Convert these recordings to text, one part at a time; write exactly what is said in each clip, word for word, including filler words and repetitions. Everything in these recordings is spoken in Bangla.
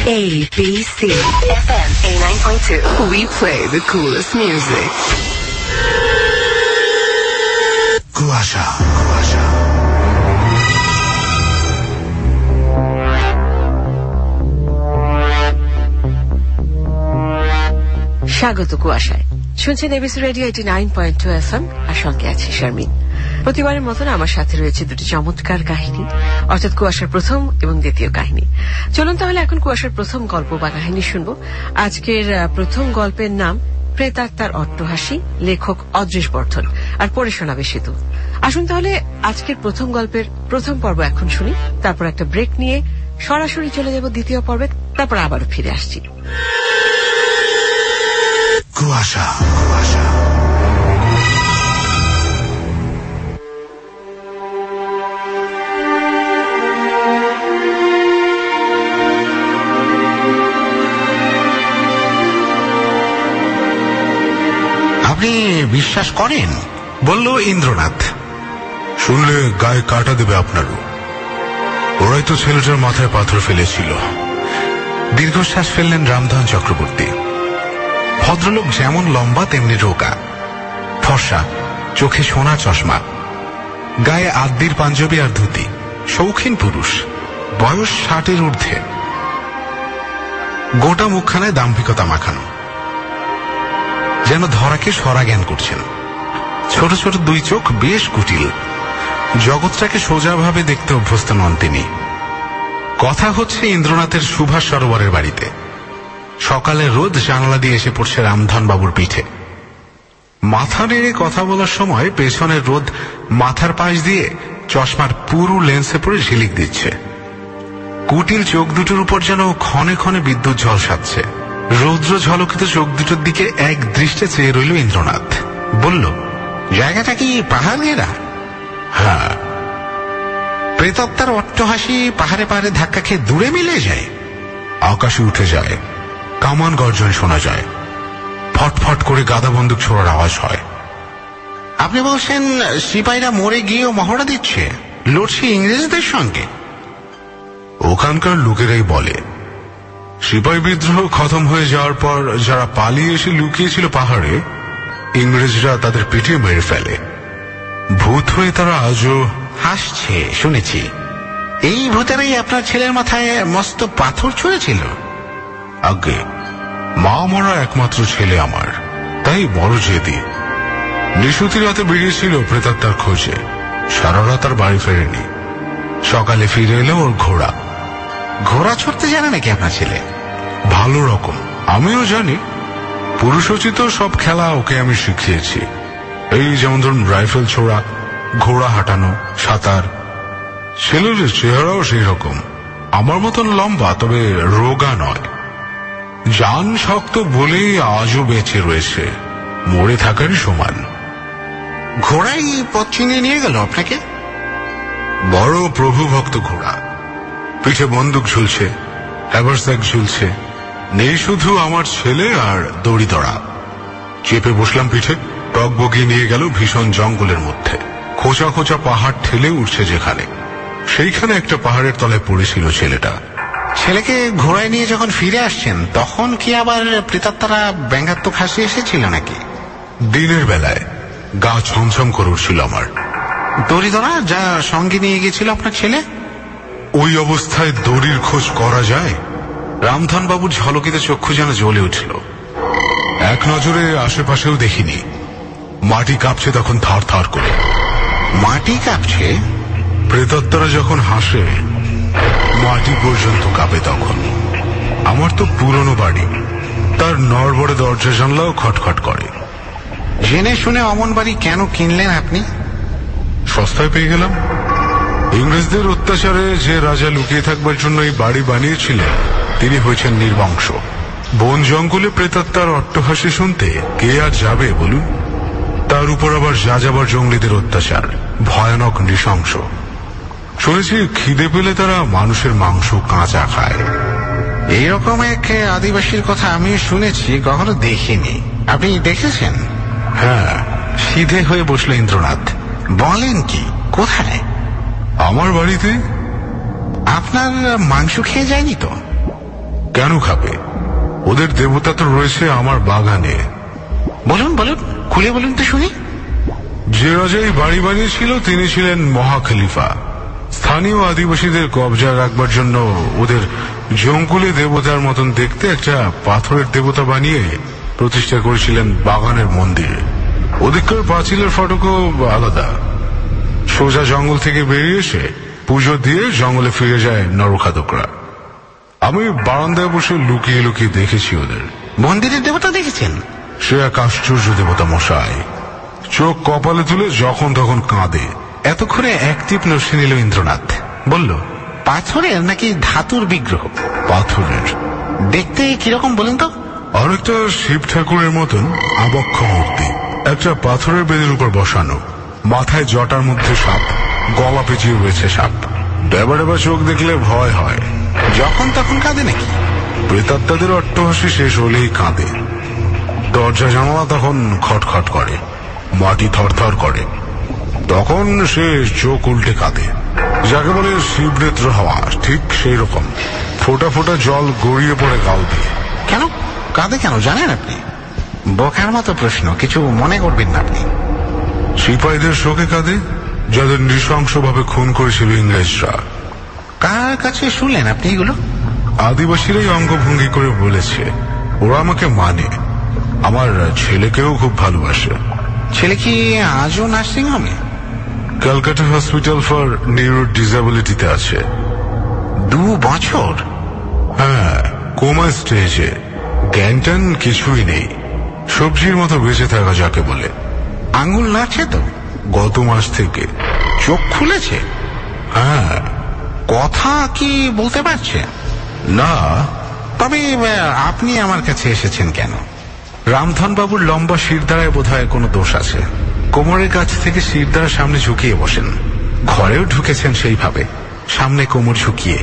A B C F M eighty-nine point two. We play the coolest music. কুয়াশা কুয়াশা স্বাগত কুয়াশায়। শুনছেন ABC radio eighty nine point two F M, আর সঙ্গে আছি শারমিন। প্রতিবারের মতন আমার সাথে রয়েছে দুটি চমৎকার কাহিনী, অর্থাৎ কুয়াশার প্রথম এবং দ্বিতীয় কাহিনী। চলুন তাহলে এখন কুয়াশার প্রথম গল্প বা কাহিনী শুনবো। আজকের প্রথম গল্পের নাম প্রেতাত্মার অট্টহাসি, লেখক অদৃশ বর্ধন, আর পড়ে শোনাবে সেতু। আসুন তাহলে আজকের প্রথম গল্পের প্রথম পর্ব এখন শুনি, তারপর একটা ব্রেক নিয়ে সরাসরি চলে যাব দ্বিতীয় পর্বে, তারপর আবারও ফিরে আসছি। কুয়াশা কুয়াশা আপনি বিশ্বাস করেন? বলল ইন্দ্রনাথ। শুনলে গায়ে কাটা দেবে আপনারও। ওরাই তো ছেলেটার মাথায় পাথর ফেলেছিল। দীর্ঘশ্বাস ফেললেন রামধন চক্রবর্তী। ভদ্রলোক যেমন লম্বা তেমনি রোগা, ফর্সা, চোখে সোনার চশমা, গায়ে আদ্যির পাঞ্জাবি আর ধুতি, শৌখিন পুরুষ, বয়স ষাটের ঊর্ধ্বে, গোটা মুখখানায় দাম্ভিকতা মাখানো, যেন ধরাকে সরা জ্ঞান করছেন। ছোট ছোট দুই চোখ বেশ কুটিল, জগৎটাকে সোজাভাবে দেখতে অভ্যস্ত নন তিনি। কথা হচ্ছে ইন্দ্রনাথের সুভাষ সরোবরের বাড়িতে। সকালে রোদ জানালা দিয়ে এসে পড়ছে রামধন বাবুর পিঠে। মাথা নেড়ে কথা বলার সময় পেছনের রোদ মাথার পাশ দিয়ে চশমার পুরু লেন্সে পড়ে ঝিলিক দিচ্ছে। কুটিল চোখ দুটোর উপর যেন ক্ষণে ক্ষণে বিদ্যুৎ ঝলসাচ্ছে। রৌদ্র ঝলকিত চোখ দুটোর দিকে এক দৃষ্টে চেয়ে রইল ইন্দ্রনাথ। বলল, জায়গাটা কি পাহাড় ঘেরা? হ্যাঁ। প্রেতাত্মার অট্টহাসি পাহাড়ে পাহাড়ে ধাক্কা খেয়ে দূরে মিলে যায়? আকাশে উঠে যায়, কামান গর্জন শোনা যায়, ফটফট করে গাদা বন্দুক ছোড়ার আওয়াজ হয়। আপনি বলছেন সিপাহীরা মরে গিয়েও মহড়া দিচ্ছে, লড়ছে ইংরেজদের সঙ্গে? ওখানকার লোকেরাই বলে। সিপাহী বিদ্রোহ খতম হয়ে যাওয়ার পর যারা পালিয়ে এসে লুকিয়েছিল পাহাড়ে, ইংরেজরা তাদের পিটিয়ে মেরে ফেলে। ভূত হয়ে তারা আজও হাসছে শুনেছি। এই ভূতেরাই আপনার ছেলের মাথায় মস্ত পাথর ছুঁড়েছিল? আগে মা মরা একমাত্র ছেলে আমার, তাই বড় জেদি। নিশুতি রাতে বেরিয়েছিল প্রেতাত্মার খোঁজে, সারা রাত আর বাড়ি ফেরেনি। সকালে ফিরে এলো ওর ঘোড়া। ঘোড়া ছুটতে জানে নাকি আপনার ছেলে? ভালো রকম। আমিও জানি, পুরুষোচিত সব খেলা ওকে আমি শিখিয়েছি। এই যেমন ধরুন রাইফেল ছোড়া, ঘোড়া হাঁটানো, সাঁতার। ছেলের চেহারাও সেই রকম, আমার মতন লম্বা, তবে রোগা নয়। জান শক্ত বলেই আজও বেঁচে রয়েছে, মরে থাকারই সমান। ঘোড়াই পথ চিনিয়ে নিয়ে গেল আপনাকে? বড় প্রভু ভক্ত ঘোড়া, পিঠে বন্দুক ঝুলছে, হ্যাভারস্যাক ঝুলছে। নেই শুধু আমার ছেলে আর দড়ি দড়া। চেপে বসলাম পিঠে, টক বগিয়ে নিয়ে গেল ভীষণ জঙ্গলের মধ্যে। খোঁচা খোঁচা পাহাড় ঠেলে উঠছে যেখানে, সেইখানে একটা পাহাড়ের তলায় পড়েছিল ছেলেটা। ছেলেকে ঘোড়ায় নিয়ে যখন ফিরে আসছেন, তখন কি আবার প্রেতাত্মারা ব্যঙ্গাত্মক হাসি এসেছিল নাকি? দিনের বেলায় গা ছমছম করে উঠছিল আমার। দড়ি ধরা যা সঙ্গে নিয়ে গেছিল আপনার ছেলে? ওই অবস্থায় দড়ির খোঁজ করা যায়? রামধন বাবুর ঝলকিত চক্ষু যেন জ্বলে উঠল। এক নজরে আশেপাশেও দেখিনি। মাটি কাঁপছে তখন থার থার করে। মাটি কাঁপছে? প্রেতাত্মারা যখন হাসে, মাটি পর্যন্ত কাঁপে তখন। আমার তো পুরনো বাড়ি, তার নড়বড়ে দরজা জানলাও খটখট করে। জেনে শুনে অমন বাড়ি কেন কিনলেন আপনি? সস্তায় পেয়ে গেলাম। ইংরেজদের অত্যাচারে যে রাজা লুকিয়ে থাকবার জন্য এই বাড়ি বানিয়েছিলেন, তিনি হয়েছেন নির্বংশ। বন জঙ্গলে প্রেতাত্মার অট্টহাসি শুনতে কে আর যাবে বলুন? তার উপর আবার যাযাবর জঙ্গলিদের অত্যাচার, ভয়ানক নৃশংস। শুনেছি খিদে পেলে তারা মানুষের মাংস কাঁচা খায়। এইরকম এক আদিবাসীর কথা আমি শুনেছি, কখনো দেখিনি। আপনি দেখেছেন? হ্যাঁ। সিধে হয়ে বসল ইন্দ্রনাথ। বলেন কি? কোথায়? আমার বাড়িতে। আপনার মাংস খেয়ে যায়নি তো? কেন খাবে? ওদের দেবতা তো রয়েছে আমার বাগানে। বলুন বলুন, খুলে বলুন তো শুনি। যে রাজাই বাড়ি বানিয়েছিল তিনি ছিলেন মহাখলিফা। স্থানীয় আদিবাসীদের কবজা রাখবার জন্য ওদের জঙ্গলে দেবতার মতন দেখতে একটা পাথরের দেবতা বানিয়ে প্রতিষ্ঠা করেছিলেন বাগানের মন্দিরে। ওদিককার পাঁচিলের ফটকও আলাদা। সোজা জঙ্গল থেকে বেরিয়ে এসে পুজো দিয়ে জঙ্গলে ফিরে যায় নরখাদকরা। আমি বারান্দায় বসে লুকিয়ে লুকিয়ে দেখেছি ওদের। মন্দিরের দেবতা দেখেছেন? সে এক আশ্চর্য দেবতা মশাই। চোখ কপালে তুলে যখন তখন কাঁদে। এতক্ষণে এক টিপ নসে নিল ইন্দ্রনাথ। বলল, পাথরের নাকি ধাতুর বিগ্রহ? পাথরের। দেখতে কিরকম বলুন তো? অনেকটা শিব ঠাকুরের মতন আবক্ষ মূর্তি। একটা পাথরের বেদির উপর বসানো, মাথায় জটার মধ্যে সাপ, গলা পেঁচিয়ে রয়েছে সাপ। ডেবা ডেবা চোখ দেখলে ভয় হয়। যখন তখন কাঁদে নাকি? প্রেতাত্মাদের অট্টহাসি শেষ হলেই কাঁদে। দরজা জানালা তখন খটখট করে, মাটি থরথর করে। তখন সে চোখ উল্টে কাঁদে, যাকে বলে শিবনেত্র হওয়া। ঠিক সেই রকম ফোটা ফোটা জল গড়িয়ে পড়ে গাল দিয়ে। কেন কাঁদে কেন জানেন আপনি? বোকার মতো প্রশ্ন, কিছু মনে করবেন না আপনি। সিপাহীদের শোকে কাঁদে, যাদের নৃশংসভাবে খুন করেছিল ইংরেজরা। কার কাছে শুনলেন আপনি এগুলো? আদিবাসীরাই অঙ্গভঙ্গি করে বলেছে। ওরা আমাকে মানে, আমার ছেলেকেও খুব ভালোবাসে। ছেলে কি আজও নার্সিং হোমে? ক্যালকাটা হসপিটাল ফর নিউরো ডিসেবিলিটিতে আছে। দু বছর? হ্যাঁ, কোমা স্টেজে। জ্ঞানটান কিছুই নেই, সবজির মতো বেঁচে থাকা যাকে বলে। আঙুল নাড়ছে তো? গত মাস থেকে। চোখ খুলেছে? হ্যাঁ। কথা কি বলতে পারছে? না। তবে আপনি আমার কাছে এসেছেন কেন? রামধন বাবুর লম্বা শিরদাঁড়ায় বোধ হয় কোনো দোষ আছে। কোমরের কাছ থেকে শিরদাঁড়ার সামনে ঝুঁকিয়ে বসেন। ঘরেও ঢুকেছেন সেইভাবে, সামনে কোমর ঝুঁকিয়ে।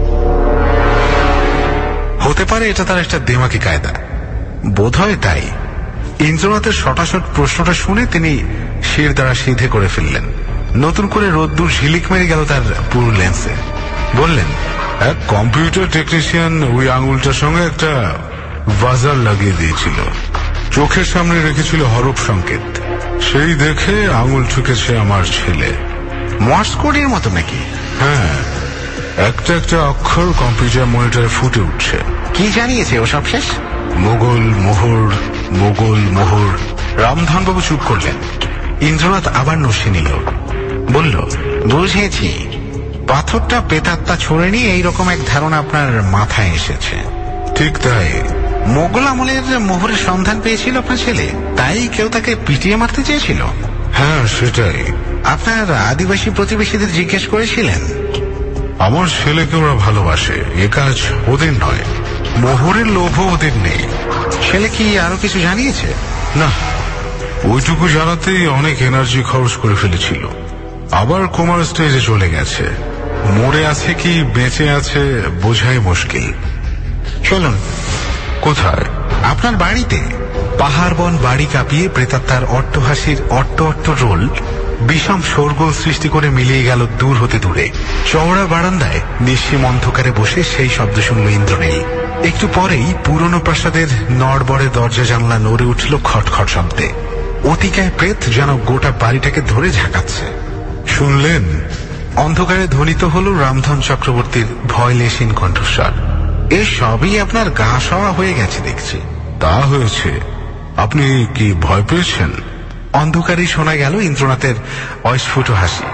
হতে পারে এটা তার একটা দেমাকি কায়দা, বোধ হয় তাই। ইন্দ্রনাথের সটাসট প্রশ্নটা শুনে তিনি শিরদাঁড়া সিধে করে ফেললেন। নতুন করে রোদ্দুর ঝিলিক মেরে গেল তার পুরো লেন্সে। বললেন, এক কম্পিউটার টেকনিশিয়ান ওই আঙুলটার সঙ্গে একটা বাজার লাগিয়ে দিয়েছিল। চোখের সামনে রেখেছিল হরফ সংকেত। সেই দেখে আঙুল ঠুকেছে আমার ছেলে। মর্স কোডের মতো নাকি? হ্যাঁ, একটা একটা অক্ষর কম্পিউটার মনিটরে ফুটে উঠছে। কি জানিয়েছে ওসব শেষ? মোগল মোহর, মোগল মোহর। রামধনবাবু চুপ করলেন। ইন্দ্রনাথ আবার নসে নিল। বলল, বুঝেছি, পাথরটা প্রেতাত্মা ছড়ে নিয়ে এইরকম এক ধারণা আপনার মাথায় এসেছে। ঠিক তাই। মোগল আমলের মোহরের সন্ধান পেয়েছিল আপনার ছেলে, তাই কেউ তাকে পিটিয়ে মারতে চেয়েছিল? হ্যাঁ, সেটাই। আপনার আদিবাসী প্রতিবেশীদের জিজ্ঞেস করেছিলেন? আমার ছেলেকে ওরা ভালোবাসে, এ কাজ ওদের নয়। মোহরের লোভও ওদের নেই। ছেলে কি আরো কিছু জানিয়েছে? না, ওইটুকু জানাতেই অনেক এনার্জি খরচ করে ফেলেছিল। আবার কোমার স্টেজে চলে গেছে। মরে আছে কি বেঁচে আছে বোঝাই মুশকিল। চলুন। কোথায়? আপনার বাড়িতে। পাহাড় বন বাড়ি কাঁপিয়ে প্রেতাত্মার অট্টহাসির অট্ট অট্ট রোল বিষম শোরগোল সৃষ্টি করে মিলিয়ে গেল দূর হতে দূরে। চওড়া বারান্দায় নিঃসীম অন্ধকারে বসে সেই শব্দ শুনল ইন্দ্রনীল। একটু পরেই পুরনো প্রাসাদের নড়বড়ে দরজা জানলা নড়ে উঠল খটখট শব্দে। অতিকায় প্রেত যেন গোটা বাড়িটাকে ধরে ঝাঁকাচ্ছে। শুনলেন? অন্ধকারে ধ্বনিত হল রামধন চক্রবর্তীর ভয়লেশীন কণ্ঠস্বর। এ সবই আপনার গা সওয়া হয়ে গেছে দেখছি। তা হয়েছে। আপনি কি ভয় পেয়েছেন? অন্ধকারেই শোনা গেল ইন্দ্রনাথের অস্ফুট হাসি।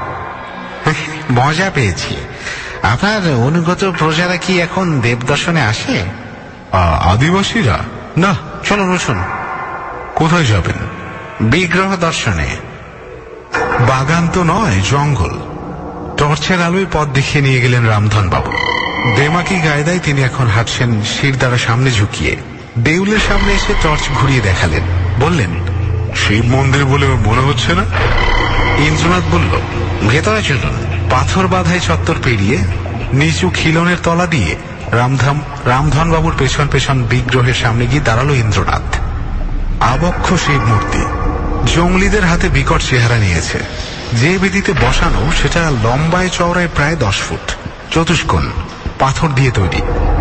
মজা পেয়েছি। আপনার অনুগত প্রজারা কি এখন দেবদর্শনে আসে? আদিবাসীরা? না। চলুন উঠুন। কোথায় যাবেন? বিগ্রহ দর্শনে। বাগান তো নয়, জঙ্গল। টর্চের আলোয় পথ দেখিয়ে নিয়ে গেলেন রামধন বাবু। দেমাকি গায়দায় তিনি এখন হাঁটছেন শিরদাঁড়া সামনে ঝুঁকিয়ে। দেউলের সামনে এসে টর্চ ঘুরিয়ে দেখালেন। বললেন, শিব মন্দির বলে মনে হচ্ছে না? ইন্দ্রনাথ বলল, ভেতরে চলুন। পাথর বাঁধাই চত্বর পেরিয়ে নিচু খিলনের তলা দিয়ে রামধাম রামধন বাবুর পেছন পেছন বিগ্রহের সামনে গিয়ে দাঁড়ালো ইন্দ্রনাথ। আবক্ষ শিব মূর্তি জঙ্গলিদের হাতে বিকট চেহারা নিয়েছে। যে বেদিতে বসানো সেটা লম্বায় চওড়ায় প্রায় দশ ফুট, চতুষ্কোণ, পাথর দিয়ে তৈরি।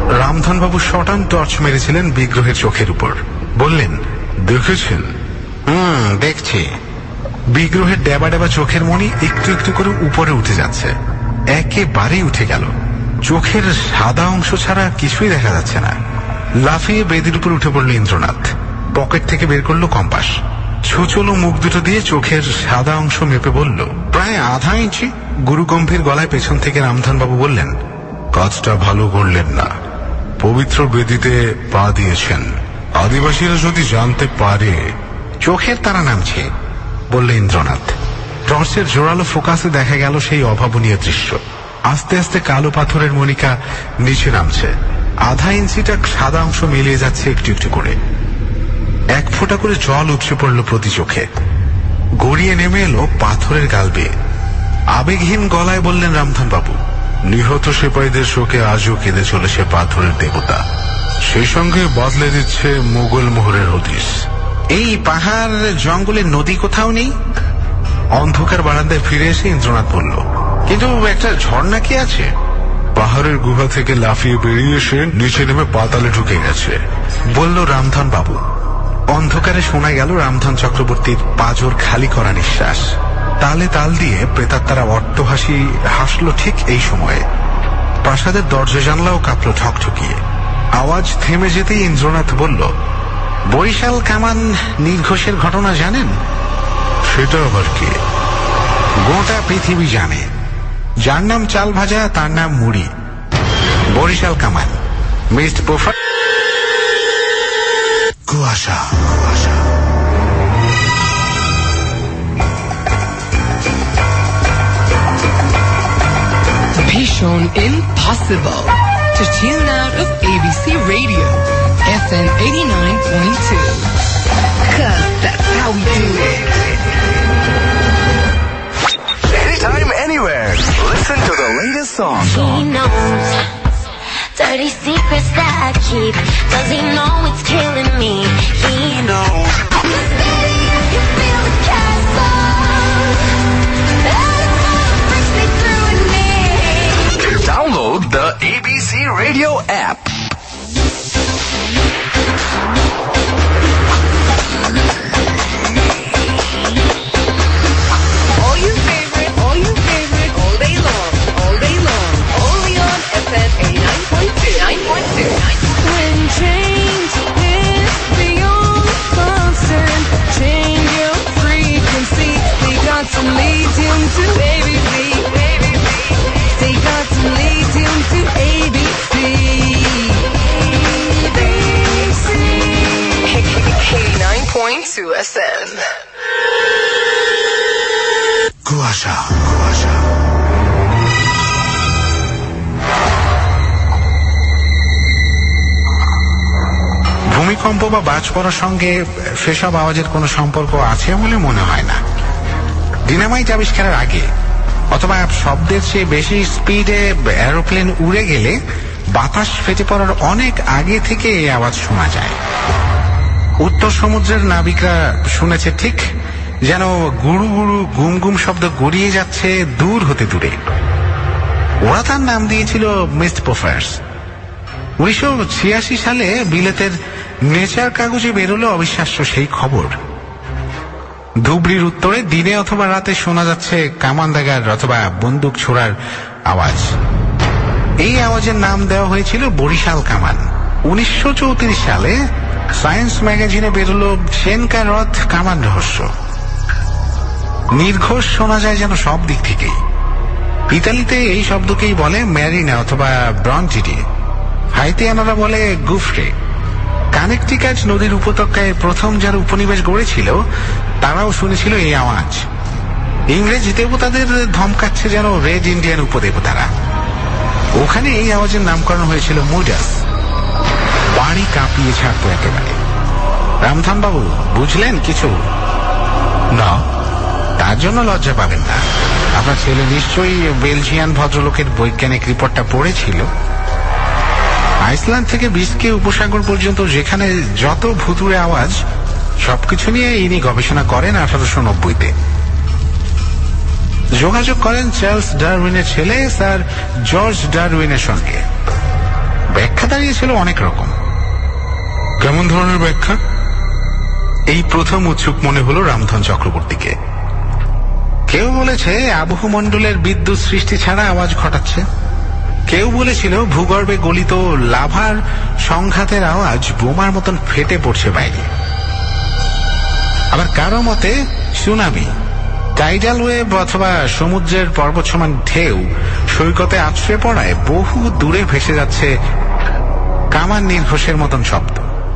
রামধনবাবু শটান টর্চ মেরেছিলেন বিগ্রহের চোখের উপর। বললেন, দেখেছেন? হুম, দেখছি। বিগ্রহের ডেবা ডেবা চোখের মণি একটু একটু করে উপরে উঠে যাচ্ছে, একেবারেই উঠে গেল। চোখের সাদা অংশ ছাড়া কিছুই দেখা যাচ্ছে না। লাফিয়ে বেদির উপর উঠে পড়ল ইন্দ্রনাথ। পকেট থেকে বের করলো কম্পাস। ছুচলো মুখ দুটো দিয়ে চোখের সাদা অংশ মেপে বলল, প্রায় আধা ইঞ্চি। গুরুগম্ভীর গলায় পেছন থেকে রামধনবাবু বললেন, কাজটা ভালো করলেন না। পবিত্র বেদিতে পা দিয়েছেন, আদিবাসীরা যদি জানতে পারে। চোখের তারা নামছে, বললে ইন্দ্রনাথ। টর্চের জোরালো ফোকাসে দেখা গেল সেই অভাবনীয় দৃশ্য। আস্তে আস্তে কালো পাথরের মণিকা নিচে নামছে। আধা ইঞ্চিটা সাদা অংশ মিলিয়ে যাচ্ছে একটু একটু করে। এক ফোঁটা করে জল উপচে পড়ল প্রতি চোখে, গড়িয়ে নেমে এলো পাথরের গাল বেয়ে। আবেগহীন গলায় বললেন রামধনবাবু, নিহত সিপাহীদের শোকে আজও কেঁদে চলেছে পাথরের দেবতা, সেই সঙ্গে বদলে দিচ্ছে মোগল মোহরের হদিস। এই পাহাড় জঙ্গলে নদী কোথাও নেই? অন্ধকার বারান্দায় ফিরে এসে ইন্দ্রনাথ বলল, কিন্তু একটা ঝর্ণা কি আছে? পাহাড়ের গুহা থেকে লাফিয়ে বেরিয়ে এসে নিচে নেমে পাতালে ঢুকে গেছে, বলল রামধন বাবু। অন্ধকারে শোনা গেল রামধন চক্রবর্তীর পাঁজর খালি করা নিঃশ্বাস। তালে তাল দিয়ে প্রেতাত্মারা অট্টহাসি হাসল ঠিক এই সময়ে। প্রাসাদের দরজা জানলাও কাঁপল ঠকঠকিয়ে। আওয়াজ থেমে যেতেই ইন্দ্রনাথ বলল, বরিশাল কামান নির্ঘোষের ঘটনা জানেন? সেটা আবার কি? গোটা পৃথিবী জানে। যার নাম চাল ভাজা তার নাম মুড়ি। বরিশাল কামান, মিস্ট পোফা। কুয়াশা কুয়াশা Bhishon impossible to tune out of A B C Radio F M eighty-nine point two, cause that's how we do it. Anytime, anywhere. Listen to the latest song. He knows dirty secrets that I keep. Does he know it's killing me? He knows. Baby, I can feel the castle. And it breaks me through and me. Download the A B C Radio app. All your favorite, all your favorite, all day long, all day long, only on F M eighty-nine point two. nine point two. When change is beyond constant, change your frequency. They got to lead you to A B C. They got to lead you to A B C. A B C. eighty-nine point two F M. কুয়াশা কুয়াশা ভূমিকম্প বা বাজ পড়ার সঙ্গে সেসব আওয়াজের কোনো সম্পর্ক আছে বলে মনে হয় না। ডিনামাইট আবিষ্কারের আগে অথবা শব্দের চেয়ে বেশি স্পিডে এরোপ্লেন উড়ে গেলে বাতাস ফেটে পড়ার অনেক আগে থেকে এই আওয়াজ শোনা যায়। উত্তর সমুদ্রের নাবিকরা শুনেছে ঠিক যেন গুড়ু গুড়ু গুম গুম শব্দ গড়িয়ে যাচ্ছে দূর হতে দূরে। ওরা তার নাম দিয়েছিল মিস্ট পোফার্স। উনিশশো ছিয়াশি সালে বিলেতের নেচার কাগজে বেরোলো অবিশ্বাস্য সেই খবর। ধুবড়ির উত্তরে দিনে অথবা রাতে শোনা যাচ্ছে কামান দাগার অথবা বন্দুক ছোড়ার আওয়াজ। এই আওয়াজের নাম দেওয়া হয়েছিল বরিশাল কামান। উনিশশো চৌত্রিশ সালে সায়েন্স ম্যাগাজিনে বেরোলো সেনকা রথ কামান রহস্য। নির্ঘোষ শোনা যায় যেন সব দিক থেকেই। ইতালিতে এই শব্দকেই বলে ম্যারিনা অথবা ব্রনজিডি। হাইতিয়ানারা বলে গুফরে। কানেকটিকাট নদীর উপত্যকায় প্রথম যারা উপনিবেশ গড়েছিল তারাও শুনেছিল এই আওয়াজ। ইংরেজ দেবতাদের ধমকাচ্ছে যেন রেড ইন্ডিয়ান উপদেবতারা। ওখানে এই আওয়াজের নামকরণ হয়েছিল মুডাস। বাড়ি কাঁপিয়ে ছাড়তো একেবারে। রামধন বাবু বুঝলেন কিছু? না। তার জন্য লজ্জা পাবেন না। আপনার ছেলে নিশ্চয়ই বেলজিয়ান ভদ্রলোকের বৈজ্ঞানিক রিপোর্টটা পড়েছিল। আইসল্যান্ড থেকে বিস্কে উপসাগর পর্যন্ত যেখানে যত ভুতুড়ে আওয়াজ সবকিছু নিয়ে ইনি গবেষণা করেন আঠারোশো নব্বইতে। যোগাযোগ করেন চার্লস ডারউইনের ছেলে স্যার জর্জ ডারউইনের সঙ্গে। ব্যাখ্যা দাঁড়িয়েছিল অনেক রকম। কেমন ধরনের ব্যাখ্যা? এই প্রথম উৎসুক মনে হলো রামধন চক্রবর্তীকে। কেউ বলেছে আবহমণ্ডলের বিদ্যুৎ সৃষ্টি ছাড়া আওয়াজ ঘটাচ্ছে, কেউ বলেছিল ভূগর্ভে গলিত লাভার সংঘাতের আওয়াজ বোমার মতন ফেটে পড়ছে বাইরে। আবার কারো মতে সুনামি, টাইডাল ওয়েভ অথবা সমুদ্রের পর্বত সমান ঢেউ সৈকতে আছড়ে পড়ায় বহু দূরে ভেসে যাচ্ছে কামান নির্ঘোষের মতন শব্দ,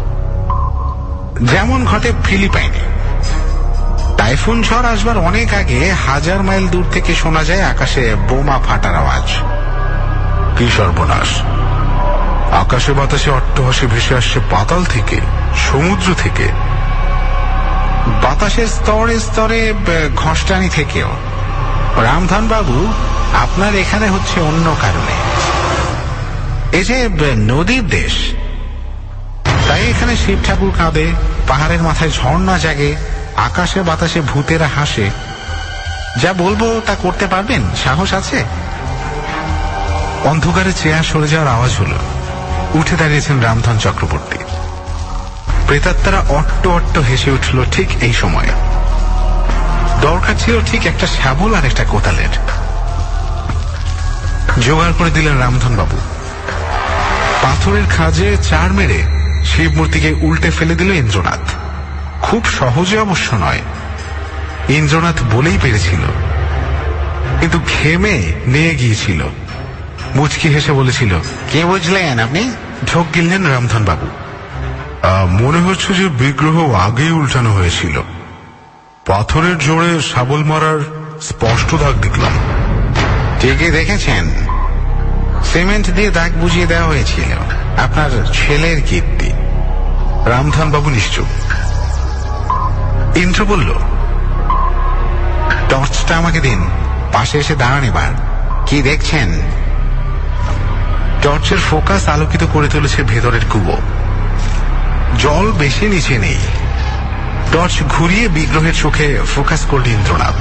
যেমন ঘটে ফিলিপাইনে। টাইফুন ঝড় আসবার অনেক আগে হাজার মাইল দূর থেকে শোনা যায় আকাশে বোমা ফাটার আওয়াজ। কি সর্বনাশ! আকাশে বাতাসে অট্টহাসি ভেসে আসছে পাতাল থেকে, সমুদ্র থেকে, বাতাসের স্তরে স্তরে ঘষ্টানি থেকেও। রামধন বাবু, আপনার এখানে হচ্ছে অন্য কারণে। এই যে নদীর দেশ, তাই এখানে শিব ঠাকুর কাঁদে, পাহাড়ের মাথায় ঝর্ণা জাগে, আকাশে বাতাসে ভূতেরা হাসে। যা বলবো তা করতে পারবেন? সাহস আছে? অন্ধকারে চেয়ার সরে যাওয়ার আওয়াজ হলো। উঠে দাঁড়িয়েছেন রামধন চক্রবর্তী। প্রেতাত্মারা অট্ট অট্ট হেসে উঠল ঠিক এই সময়ে। দরকার ছিল ঠিক একটা শাবল আর একটা কোদালের। জোগাড় করে দিলেন রামধন বাবু। পাথরের খাজে চার মেরে শিব মূর্তিকে উল্টে ফেলে দিল ইন্দ্রনাথ। খুব সহজে অবশ্য নয়, ইন্দ্রনাথ বলেই পেরেছিল, কিন্তু ঘেমে নিয়ে গিয়েছিল। মুচকি হেসে বলেছিল, কে বুঝলেন আপনি? ঢোক গিললেন রামধন বাবু। মনে হচ্ছে যে বিগ্রহ আগেই উল্টানো হয়েছিল। পাথরের জোরে শাবল মারার স্পষ্ট দাগ দেখলাম। ঠিকই দেখেছেন, সিমেন্ট দিয়ে দাগ বুঝিয়ে দেওয়া হয়েছিল। আপনার ছেলের কীর্তি। রামধন বাবু নিশ্চুপ। ইন্দ্র বলল, টর্চটা আমাকে দিন, পাশে এসে দাঁড়ান। এবার কি দেখছেন? টর্চের ফোকাস আলোকিত করে তুলেছে ভেতরের কুয়ো। জল বেশি নিচে নেই। টর্চ ঘুরিয়ে বিগ্রহের চোখে ফোকাস করল ইন্দ্রনাথ।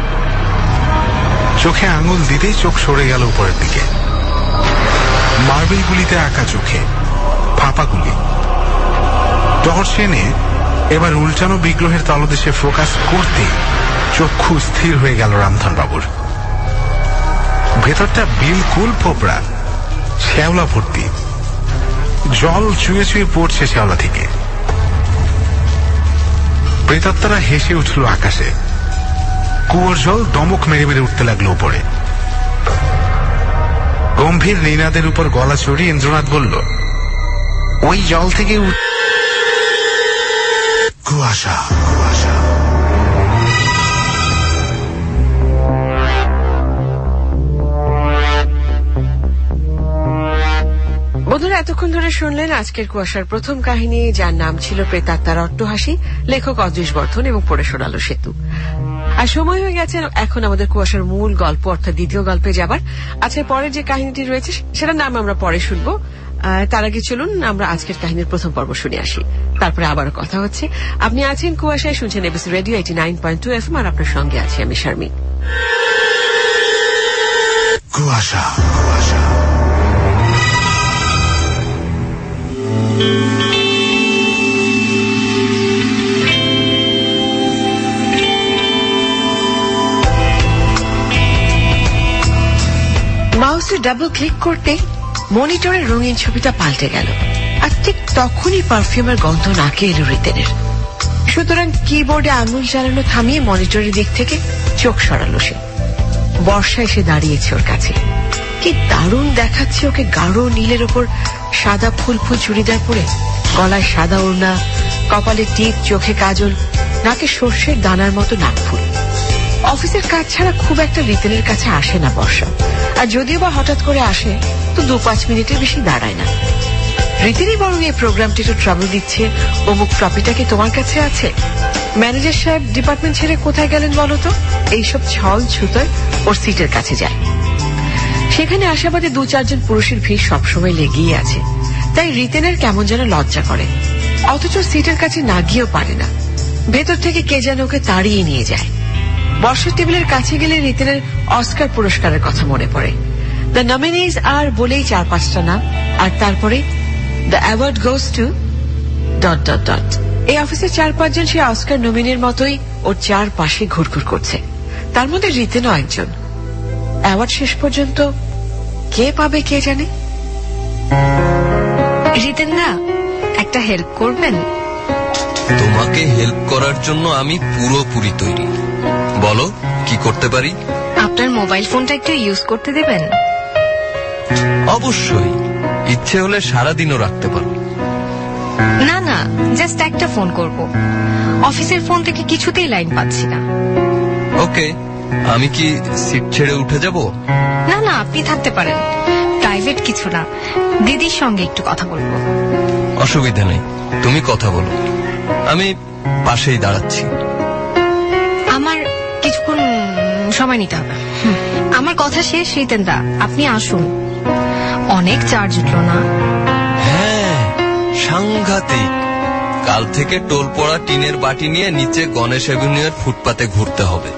চোখে আঙুল দিতেই চোখ সরে গেল উপরের দিকে। মার্বেল গুলিতে আঁকা চোখে ফাঁপা গুলি। টর্চ এনে এবার উল্টানো বিগ্রহের তলদেশে ফোকাস করতে চক্ষু স্থির হয়ে গেল রামধন বাবুর। ভেতরটা বিলকুল ফোপড়া, শ্যাওলা ভর্তি। জল চুয়ে চুয়ে পড়ছে শ্যাওলা থেকে। প্রেতাত্মারা হেসে উঠল আকাশে। কুয়োর জল দমক মেরে মেরে উঠতে লাগলো উপরে। গম্ভীর নিনাদের উপর গলা চড়িয়ে ইন্দ্রনাথ বলল, ওই জল থেকে কুয়াশা কুয়াশা। বন্ধুরা, এতক্ষণ ধরে শুনলেন আজকের কুয়াশার প্রথম কাহিনী, যার নাম ছিল প্রেতাত্মার অট্টহাসি, লেখক অদৃশ বর্ধন এবং পড়ে শোনালো সেতু। আর সময় হয়ে গেছে এখন আমাদের কুয়াশার মূল গল্প অর্থাৎ দ্বিতীয় গল্পে যাবার। আজকের পরের যে কাহিনীটি রয়েছে সেটার নাম আমরা পরে শুনবো। তার আগে চলুন আমরা আজকের কাহিনীর প্রথম পর্ব শুনে আসি, তারপরে আবারও কথা হচ্ছে। আপনি আছেন কুয়াশায়, শুনছেন ABC radio eighty nine point two FM, আর আপনার সঙ্গে আছি আমি শারমিন। কুয়াশা কুয়াশা। মাউসে ডাবল ক্লিক করতে মনিটরের রঙিন ছবিটা পাল্টে গেল, আর ঠিক তখনই পারফিউমের গন্ধ নাকে এলো রিতেনের। সুতরাং কিবোর্ডে আঙুল চালানো থামিয়ে মনিটরের দিক থেকে চোখ সরালো সে। বর্ষা এসে দাঁড়িয়েছে ওর কাছে। কি দারুণ দেখাচ্ছে ওকে, গাঢ় নীলের ওপর সাদা ফুল ফুল চুড়িদার পরে, গলায় সাদা ওড়না, কপালে টিপ, চোখে কাজল, নাকে সর্ষের দানার মতো নাকফুল। অফিসের কাজ ছাড়া খুব একটা রিতেনের কাছে আসে না বর্ষা, আর যদিও বা হঠাৎ করে আসে তো দু পাঁচ মিনিটের বেশি দাঁড়ায় না। রিতেনই বরং এই প্রোগ্রামটি একটু ট্রাবল দিচ্ছে, অমুক ট্রফিটা কি তোমার কাছে আছে, ম্যানেজার সাহেব ডিপার্টমেন্ট ছেড়ে কোথায় গেলেন বলো তো, এইসব ছল ছুতোয় ওর সিটের কাছে যায়। সেখানে আশাবাদী দু চারজন পুরুষের ভিড় সবসময় লেগেই আছে, তাই রিতেনের কেমন যেন লজ্জা করে, অথচ সিটের কাছে না গিয়েও পারে না। ভেতর থেকে কে যেন ওকে তাড়িয়ে নিয়ে যায়। বর্ষার টেবিলের কাছে গেলে রিতেনের অস্কার পুরস্কারের কথা মনে পড়ে। দ্য নমিনিজ আর বলেই চার পাঁচটা নাম, আর তারপরে the award goes to dot dot dot. এই অফিসের চার পাঁচজন সে অস্কার নমিনির মতোই ওর চার পাশে ঘুরঘুর করছে, তার মধ্যে রিতেনও একজন। অ্যাওয়ার্ড শেষ পর্যন্ত কে পাবে কে জানে। রিতেন না, একটা হেল্প করবেন? তোমাকে হেল্প করার জন্য আমি পুরোপুরি তৈরি, বলো কি করতে পারি। আপনার মোবাইল ফোনটা একটু ইউজ করতে দেবেন? অবশ্যই, ইচ্ছে হলে সারাদিনও রাখতে পারো। না না, জাস্ট একটা ফোন করব, অফিসের ফোন থেকে কিছুতেই লাইন পাচ্ছি না। ওকে, আমি কি সিট ছেড়ে উঠে যাব? না না, আপনি থাকতে পারেন, প্রাইভেট কিছু না, দিদির সঙ্গে একটু কথা বলবো। অসুবিধা নেই, তুমি কথা বলো, আমি পাশেই দাঁড়াচ্ছি। আমার কিছুক্ষণ সময় নিতে হবে। আমার কথা শেষ। রিতেন দা, আপনি আসুন, অনেক চার্জ উঠলো না? হ্যাঁ, সাংঘাতিক। কাল থেকে টোল পড়া টিনের বাটি নিয়ে নিচে গণেশ অ্যাভিনিউয়ের ফুটপাতে ঘুরতে হবে।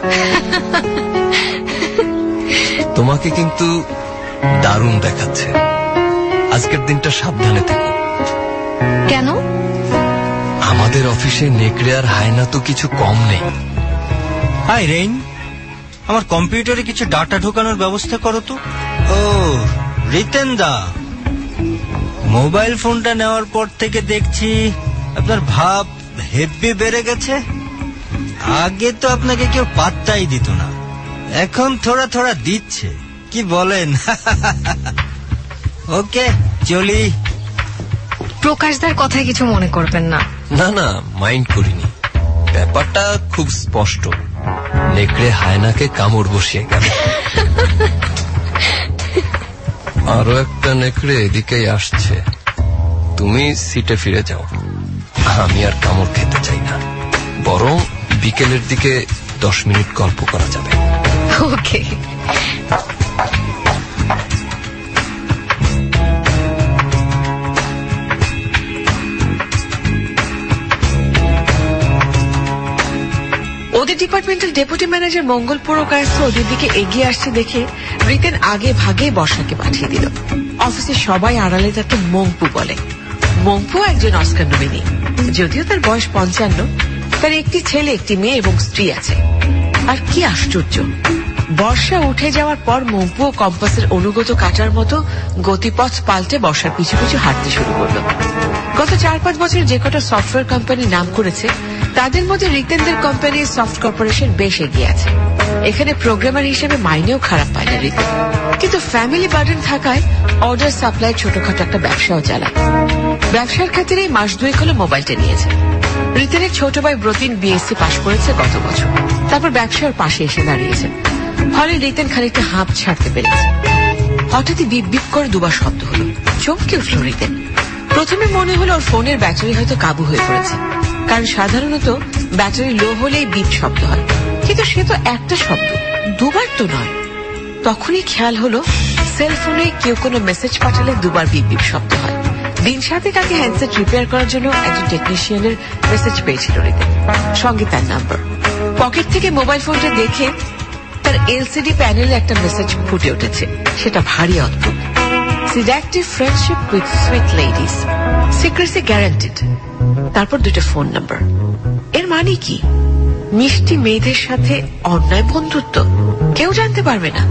তোমাকে কিন্তু দারুণ দেখাচ্ছে, আজকের দিনটা সাবধানে থেকো। কেন? আমাদের অফিসে নেকড়ে আর হায়না তো কিছু কম নেই। হাই রেইন, আমার কম্পিউটারে কিছু ডাটা ঢোকানোর ব্যবস্থা করো তো। ও রিতেন দা, মোবাইল ফোনটা নেওয়ার পর থেকে দেখছি আপনার ভাব হেব্বি বেড়ে গেছে। আগে তো আপনাকে কেউ পাত্তাই দিত না, এখন থোড়া থোড়া দিচ্ছে, কি বলেন? ওকে চলি। প্রকাশদার কথায় কিছু মনে করবেন না। না না, মাইন্ড করিনি, ব্যাপারটা খুব স্পষ্ট। নেকড়ে হায়নাকে কামড় বসিয়ে গেল। আরো একটা নেকড়ে এদিকেই আসছে, তুমি সিটে ফিরে যাও, আমি আর কামড় খেতে চাই না, বরং বিকেলের দিকে দশ মিনিট গল্প করা যাবে। ওকে। ওদের departmental deputy manager Mangal Purkayastha ওদের দিকে এগিয়ে আসছে দেখে রিতেন আগে ভাগে বর্ষাকে পাঠিয়ে দিল। অফিসে সবাই আড়ালে তাকে মংপু বলে। মংপু একজন অস্কার নমিনি, যদিও তার বয়স পঞ্চান্ন। তার একটি ছেলে, একটি মেয়ে এবং স্ত্রী আছে। আর কি আশ্চর্য, বর্ষা উঠে যাওয়ার পর মংপু ও কম্পাসের অনুগত কাটার মতো গতিপথ পাল্টে বর্ষার পিছু পিছু হাঁটতে শুরু করল। গত চার পাঁচ বছর যে কটা সফটওয়্যার কোম্পানি নাম করেছে তাদের মধ্যে রিতেনদের কোম্পানির সফট কর্পোরেশন বেশ এগিয়ে আছে। এখানে প্রোগ্রামার হিসেবে মাইনেও খারাপ পায় না রিতেন, কিন্তু ফ্যামিলি বার্ডেন থাকায় অর্ডার সাপ্লাই ছোটখাটো একটা ব্যবসাও চালায়। ব্যবসার খাতিরে মাস দুয়েক হলো মোবাইলটা নিয়েছে। রিতেনের ছোট ভাই ব্রতিন বিএসসি পাশ করেছে গত বছর, তারপর ব্যবসার পাশে এসে দাঁড়িয়েছে। ফলে রিতেন খানিকটা হাঁপ ছাড়তে পেরেছে। হঠাৎই বিপ বিপ করে দুবার শব্দ হলো, চমকে উঠল রিতেন। প্রথমে মনে হলো ওর ফোনের ব্যাটারি হয়তো কাবু হয়ে পড়েছে, কারণ সাধারণত ব্যাটারি লো হলেই বিপ শব্দ হয়, কিন্তু সে তো একটা শব্দ, দুবার তো নয়। তখনই খেয়াল হলো সেলফোনে কেউ কোনো মেসেজ পাঠালে দুবার বিপ বিপ শব্দ হয়। দিন সাথে কাকে হ্যান্ডসেট রিপেয়ার করার জন্য একজন টেকনিশিয়ানের মেসেজ পেয়েছিল রিতেন, সঙ্গে তার নাম্বার। পকেট থেকে মোবাইল ফোনটা দেখে তার এলসিডি প্যানেলে একটা মেসেজ ফুটে উঠেছে। সেটা ভারী অদ্ভুত। Seductive friendship with sweet ladies, secrecy guaranteed. তারপর দুটো ফোন নাম্বার। এর মানে কি? মিষ্টি মেয়েদের সাথে অন্যায় বন্ধুত্ব? কেউ জানতে পারবে না।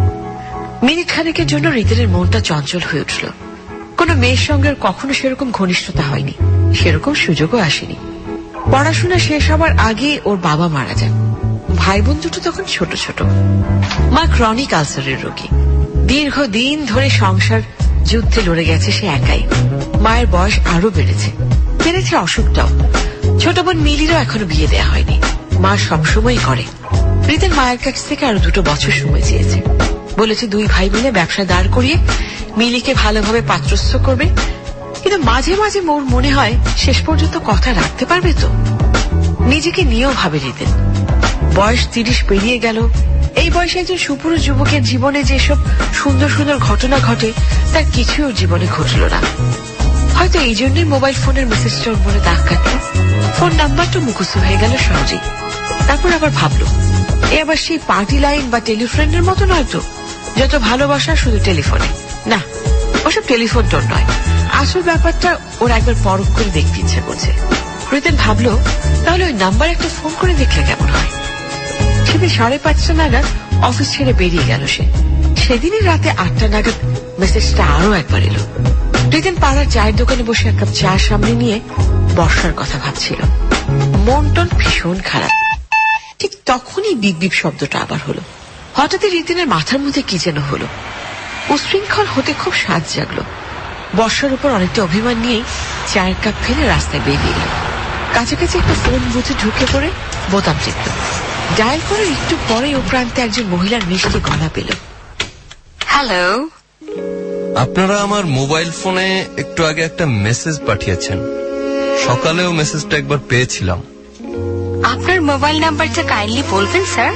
মিনিট খানেকের জন্য রিতেনের মনটা চঞ্চল হয়ে উঠল। কোন মেয়ের সঙ্গে কখনো সেরকম ঘনিষ্ঠতা হয়নি, সেরকম সুযোগও আসেনি। পড়াশোনা শেষ হবার আগে ওর বাবা মারা যান। ভাই বোন দুটো তখন ছোট ছোট। মা ক্রনিক আলসারের রোগী। দীর্ঘদিন ধরে সংসার যুদ্ধে লড়ে গেছে সে একাই। মায়ের বয়স আরো বেড়েছে, বেড়েছে অসুখটাও। ছোট বোন মিলিরও এখনো বিয়ে দেয়া হয়নি। মা সবসময় করে। রিতেন মায়ের কাছ থেকে আরো দুটো বছর সময় চেয়েছে। বলেছে দুই ভাই মিলে ব্যবসা দাঁড় করিয়ে মিলিকে ভালোভাবে পাত্রস্থ করবে, কিন্তু মাঝে মাঝে মোর মনে হয় শেষ পর্যন্ত কথা রাখতে পারবে তো। নিজেকে নিয়েও ভাবে রিতেন। বয়স তিরিশ পেরিয়ে গেল। এই বয়সে একজন সুপুরুষ যুবকের জীবনে যেসব সুন্দর সুন্দর ঘটনা ঘটে তার কিছুই ওর জীবনে ঘটল না। হয়তো এই জন্যই মোবাইল ফোনের মেসেজটা ওর মনে দাগ কাটল। ফোন নাম্বারটা মুখস্থ হয়ে গেল সহজেই। তারপর আবার ভাবল, এ আবার সেই পার্টি লাইন বা টেলিফ্রেন্ডের মতো নয় তো। যত ভালোবাসা শুধু টেলিফোনে। না, ওসব টেলিফোন টোন নয়, আসল ব্যাপারটা ওর একবার পরখ করে দেখতে ইচ্ছে করছে। রিতেন ভাবলো তাহলে ওই নাম্বার একটা ফোন করে দেখলে কেমন হয়। সেদিন সাড়ে পাঁচটা নাগাদ অফিস ছেড়ে বেরিয়ে গেল সে। সেদিনই রাতে আটটা নাগাদ মেসেজটা আরো একবার এলো। রিতেন পাড়ার চায়ের দোকানে বসে এক কাপ চা সামনে নিয়ে বর্ষার কথা ভাবছিল। মন টন ভীষণ খারাপ। ঠিক তখনই বিপ বিপ শব্দটা আবার হলো। হঠাৎই রিতেনের মাথার মধ্যে কি যেন হলো। উশৃঙ্খল হতে খুব সাজ জাগলো। বর্ষার উপর অনেকটা অভিমান নিয়েই চায়ের কাপ ফেলে রাস্তায় বেরিয়ে এলো। কাছাকাছি একটা ফোন বুথে ঢুকে পড়ে বোতাম টিপল। ডায়াল করে একটু পরে ও প্রান্তে একজন মহিলার মিষ্টি গলা পেল। হ্যালো, আপনারা আমার মোবাইল ফোনে একটু আগে একটা মেসেজ পাঠিয়েছেন। সকালেও মেসেজটা একবার পেয়েছিলাম। আপনার মোবাইল নাম্বারটা কাইন্ডলি বলবেন স্যার?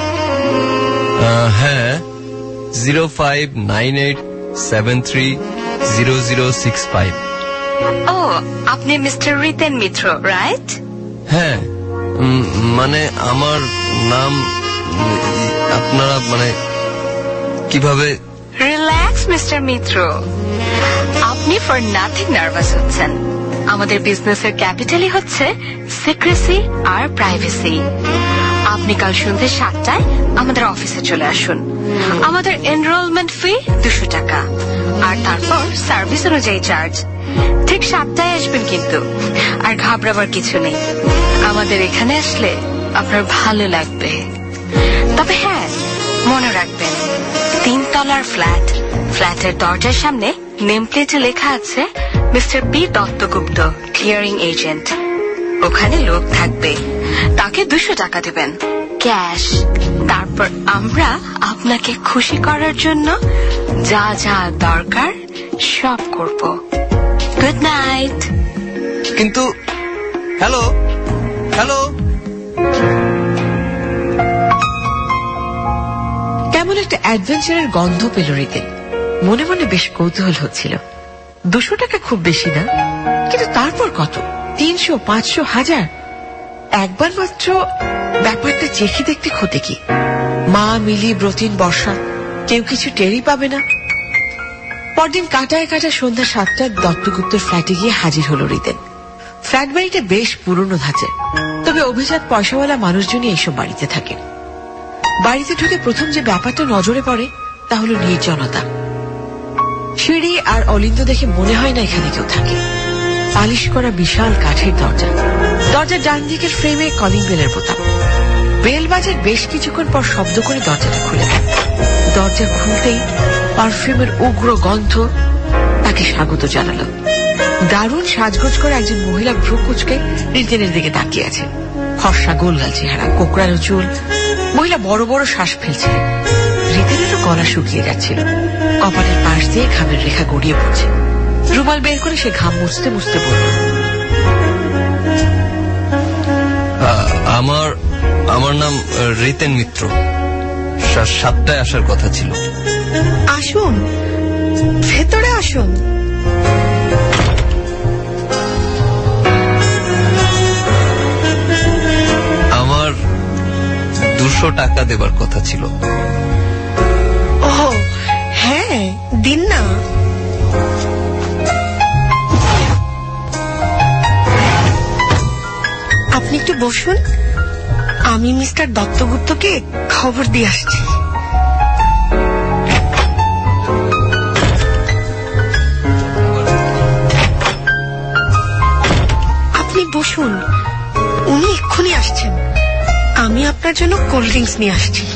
হ্যাঁ, zero five nine eight seven three zero zero six five. ও, আপনি মিস্টার রিতেন মিত্র, রাইট? হ্যাঁ, মানে আমার নাম। আপনারা মানে কিভাবে? রিল্যাক্স মিস্টার মিত্র, আপনি ফর নাথিং নার্ভাস হচ্ছেন। আমাদের বিজনেসের ক্যাপিটালই হচ্ছে সিক্রেসি আর প্রাইভেসি। আপনি কাল সন্ধ্যে সাতটায় আমাদের অফিসে চলে আসুন। আমাদের এনরোলমেন্ট ফি দুশো টাকা, আর তারপর সার্ভিস অনুযায়ী চার্জ। ঠিক সাতটায় আসবেন কিন্তু, আর ঘাবড়াবার কিছু নেই। আমাদের এখানে আসলে আপনার ভালো লাগবে। তবে হ্যাঁ, মনে রাখবেন, তিনতলার ফ্ল্যাট। ফ্ল্যাটের দরজার সামনে নেম প্লেটে লেখা আছে mister P Dattagupta, clearing agent. ওখানে লোক থাকবে, তাকে দুশো টাকা দেবেন ক্যাশ। তারপর আমরা আপনাকে খুশি করার জন্য যা যা দরকার সব করব। Good night. কিন্তু হ্যালো হ্যালো কেমন একটা অ্যাডভেঞ্চারের গন্ধ পেল রিতেন। মনে মনে বেশ কৌতূহল হচ্ছিল। দুশো টাকা খুব বেশি না, কিন্তু তারপর কত? তিনশো, পাঁচশো, হাজার? একবার মাত্র ব্যাপারটা চেখে দেখতে ক্ষতি কি? মা, মিলি, ব্রতিন, বর্ষা কেউ কিছু টেরই পাবে না। পরদিন কাটায় কাটা সন্ধ্যা সাতটায় দত্তগুপ্তর ফ্ল্যাটে গিয়ে হাজির হল রিতেন। ফ্ল্যাট বাড়িটা বেশ পুরনো ধাঁচের, তবে অভিজাত পয়সাওয়ালা মানুষজনই এইসব বাড়িতে থাকে। বাড়িতে ঢুকে প্রথম যে ব্যাপারটা নজরে পড়ে তা হল নির্জনতা। সিঁড়ি আর অলিন্দ দেখে মনে হয় না এখানে কেউ থাকে। পালিশ করা বিশাল কাঠের দরজা, দরজার ডান দিকের ফ্রেমে কলিং বেলের বোতাম। বেল বাজার বেশ কিছুক্ষণ পর শব্দ করে দরজাটা খুলে দেয়। দরজা খুলতেই পারফিউমের উগ্র গন্ধ তাকে স্বাগত জানালো। দারুণ সাজগোজ করে একজন মহিলা ভ্রু কুচকে রিতেনের দিকে তাকিয়ে আছে। ফর্সা গোলগাল চেহারা, কোকড়ানো চুল। মহিলা বড় বড় শ্বাস ফেলছিলেন। রিতেনেরও গলা শুকিয়ে যাচ্ছিল। কপালের পাশ দিয়ে ঘামের রেখা গড়িয়ে পড়ছে। রুমাল বের করে সে ঘাম মুছতে মুছতে বলল, আমার আমার নাম রিতেন মিত্র। সাতটায় আসার কথা ছিল। আসুন, ভেতরে আসুন। আমার দুশো টাকা দেবার কথা ছিল। ও হ্যাঁ, দিন না। আপনি একটু বসুন, আমি মিস্টার দত্তগুপ্তকে খবর দিয়ে আসছি। আপনি বসুন, উনি এক্ষুনি আসছেন। আমি আপনার জন্য কোল্ড ড্রিঙ্কস নিয়ে আসছি।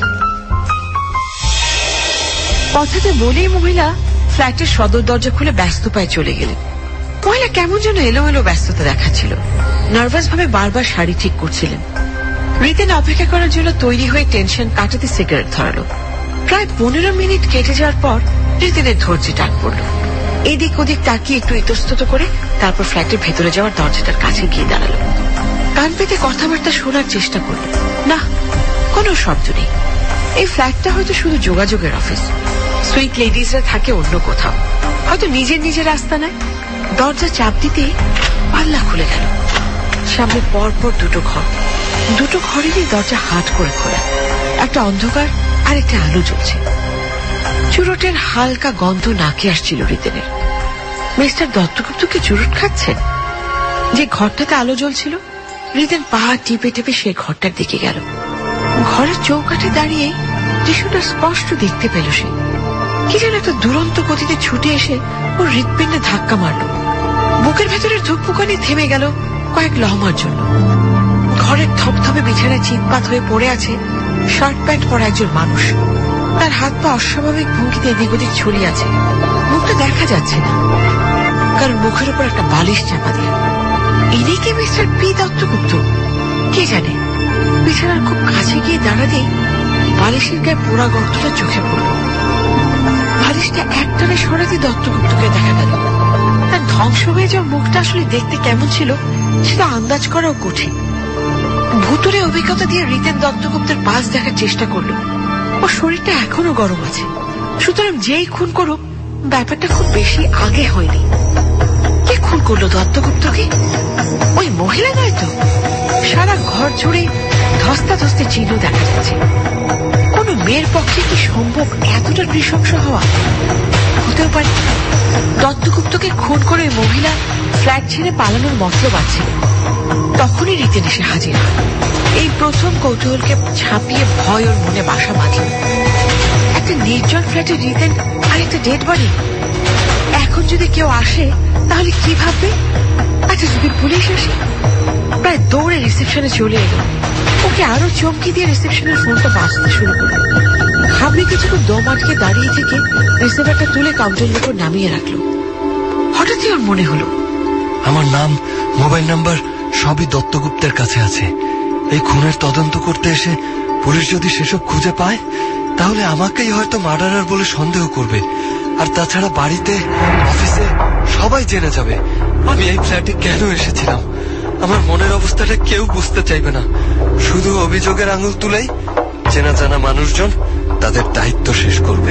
কথাটা বলেই মহিলা ফ্ল্যাটের সদর দরজা খুলে ব্যস্ত পায়ে চলে গেলেন। মহিলা কেমন যেন এলোমেলো ব্যস্ততা দেখাচ্ছিল। নার্ভাস ভাবে বারবার শাড়ি ঠিক করছিলেন। রিতেন অপেক্ষা করার জন্য তৈরি হয়ে টেনশন কাটাতে সিগারেট ধরালো। প্রায় পনেরো মিনিট কেটে যাওয়ার পর রিতেনের ধৈর্যে টান পড়ল। এদিক ওদিক তাকিয়ে একটু ইতস্তত করে তারপর ফ্ল্যাটের ভেতরে যাওয়ার দরজাটার কাছে গিয়ে দাঁড়ালো। কান পেতে কথাবার্তা শোনার চেষ্টা করল। না, কোনো শব্দ নেই। এই ফ্ল্যাটটা হয়তো শুধু যোগাযোগের অফিস। সুইট লেডিজরা থাকে অন্য কোথাও, হয়তো নিজের নিজের রাস্তা নেয়। দরজা চাপ দিতে পাল্লা খুলে গেল। সামনে পর পর দুটো ঘর। দুটো ঘরেরই দরজা হাট করে খোলা। একটা অন্ধকার আর একটা আলো জ্বলছে। চুরুটের হালকা গন্ধ নাকে আসছিল রিতেনের। মিস্টার দত্তগুপ্ত কি চুরুট খাচ্ছেন? যে ঘরটাতে আলো জ্বলছিল, রিতেন পা টিপে টিপে সে ঘরটার দিকে গেল। ঘরের চৌকাঠে দাঁড়িয়ে দৃশ্যটা স্পষ্ট দেখতে পেল সে। কি যেন একটা দুরন্ত গতিতে ছুটে এসে ওর হৃৎপিণ্ডে ধাক্কা মারল। বুকের ভেতরের ধুকপুকানি থেমে গেল কয়েক লহমার জন্য। ঘরের থপথপে বিছানায় চিৎপাত হয়ে পড়ে আছে শার্ট প্যান্ট পরা একজন মানুষ। তার হাত পা অস্বাভাবিক ভঙ্গিতে এদিক ওদিক ছড়িয়ে আছে। মুখটা দেখা যাচ্ছে না, কারণ মুখের উপর একটা বালিশ চাপা দিয়ে। ইনি কি মিস্টার পি দত্তগুপ্ত? কে জানে। বিছানার খুব কাছে গিয়ে দাঁড়াতেই বালিশের গায়ে পোড়া গর্তটা চোখে পড়ল। বালিশটা একটানে সরাতে দত্তগুপ্তকে দেখা গেল। তার ধ্বংস হয়ে যাওয়া মুখটা আসলে দেখতে কেমন ছিল সেটা আন্দাজ করাও কঠিন। ভুতুরে অভিজ্ঞতা দিয়ে রিতেন দত্তগুপ্তের পাশ দেখার চেষ্টা করল। ওর শরীরটা এখনো গরম আছে, সুতরাং যেই খুন করুক ব্যাপারটা খুব বেশি আগে হয়নি। কে খুন করলো দত্তগুপ্তকে? ওই মহিলা নয় তো? সারা ঘর জুড়ে ধস্তাধস্তি চিহ্ন দেখা যাচ্ছে। কোন মেয়ের পক্ষে কি সম্ভব এতটা নৃশংস হওয়া? হতেও পারে দত্তগুপ্তকে খুন করে ওই মহিলা ফ্ল্যাট ছেড়ে পালানোর মতলব আছে। তখনই রিতেন এসে হাজির। এই প্রথম কৌতূহলকে ছাপিয়ে ভয় ওর মনে বাসা বাঁধল। একটা নির্জন ফ্ল্যাটে রিতেন আর একটা ডেড বডি। এখন যদি কেউ আসে তাহলে কি ভাববে? আচ্ছা, যদি পুলিশ আসে? প্রায় দৌড়ে রিসেপশনে চলে এলো। ওকে আরো চমকি দিয়ে রিসেপশনের ফোনটা বাজতে শুরু করল। হাবড়ি কিছুক্ষণ দম আটকে দাঁড়িয়ে থেকে রিসিভারটা তুলে কাউন্টারের উপর নামিয়ে রাখলো। হঠাৎই ওর মনে হলো, আমার নাম, মোবাইল নাম্বার সবই দত্তগুপ্তের কাছে আছে। এই খুনের তদন্ত করতে এসে পুলিশ যদি সেসব খুঁজে পায় তাহলে আমাকেই হয়তো মার্ডারার বলে সন্দেহ করবে। আর তাছাড়া বাড়িতে, অফিসে সবাই জেনে যাবে আমি এই ফ্ল্যাটে কেন এসেছিলাম। আমার মনের অবস্থাটা কেউ বুঝতে চাইবে না। শুধু অভিযোগের আঙুল তুলেই চেনা জানা মানুষজন তাদের দায়িত্ব শেষ করবে।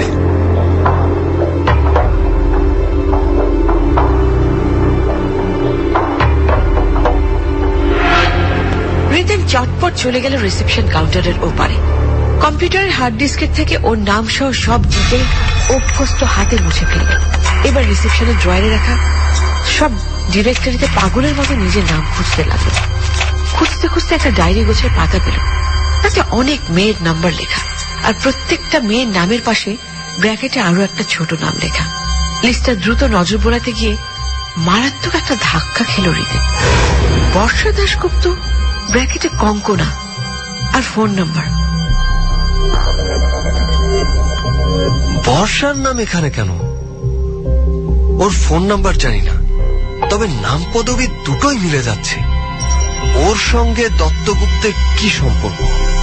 রিতেন চটপট চলে গেল রিসেপশন কাউন্টারের ওপারে। কম্পিউটারের হার্ড ডিস্কের থেকে ওর নাম সহ সব ডিটেল অভ্যস্ত হাতে মুছে ফেলল। এবার রিসেপশনের ড্রয়ারে রাখা সব ডিরেক্টরিতে পাগলের মতো নিজের নাম খুঁজতে লাগলো। খুঁজতে খুঁজতে একটা ডায়েরি গোছের পাতা পেল। তাতে অনেক মেয়ের নাম্বার লেখা, আর প্রত্যেকটা মেয়ের নামের পাশে ব্র্যাকেটে আরো একটা ছোট নাম লেখা। লিস্টটা দ্রুত নজর বোলাতে গিয়ে মারাত্মক একটা ধাক্কা খেল রিতেন। বর্ষা দাশগুপ্ত, ব্র্যাকেটে কঙ্কনা, আর ফোন নাম্বার। বর্ষার নাম এখানে কেন? ওর ফোন নাম্বার জানি না, তবে নাম পদবি দুটোই মিলে যাচ্ছে। ওর সঙ্গে দত্তগুপ্তের কি সম্পর্ক?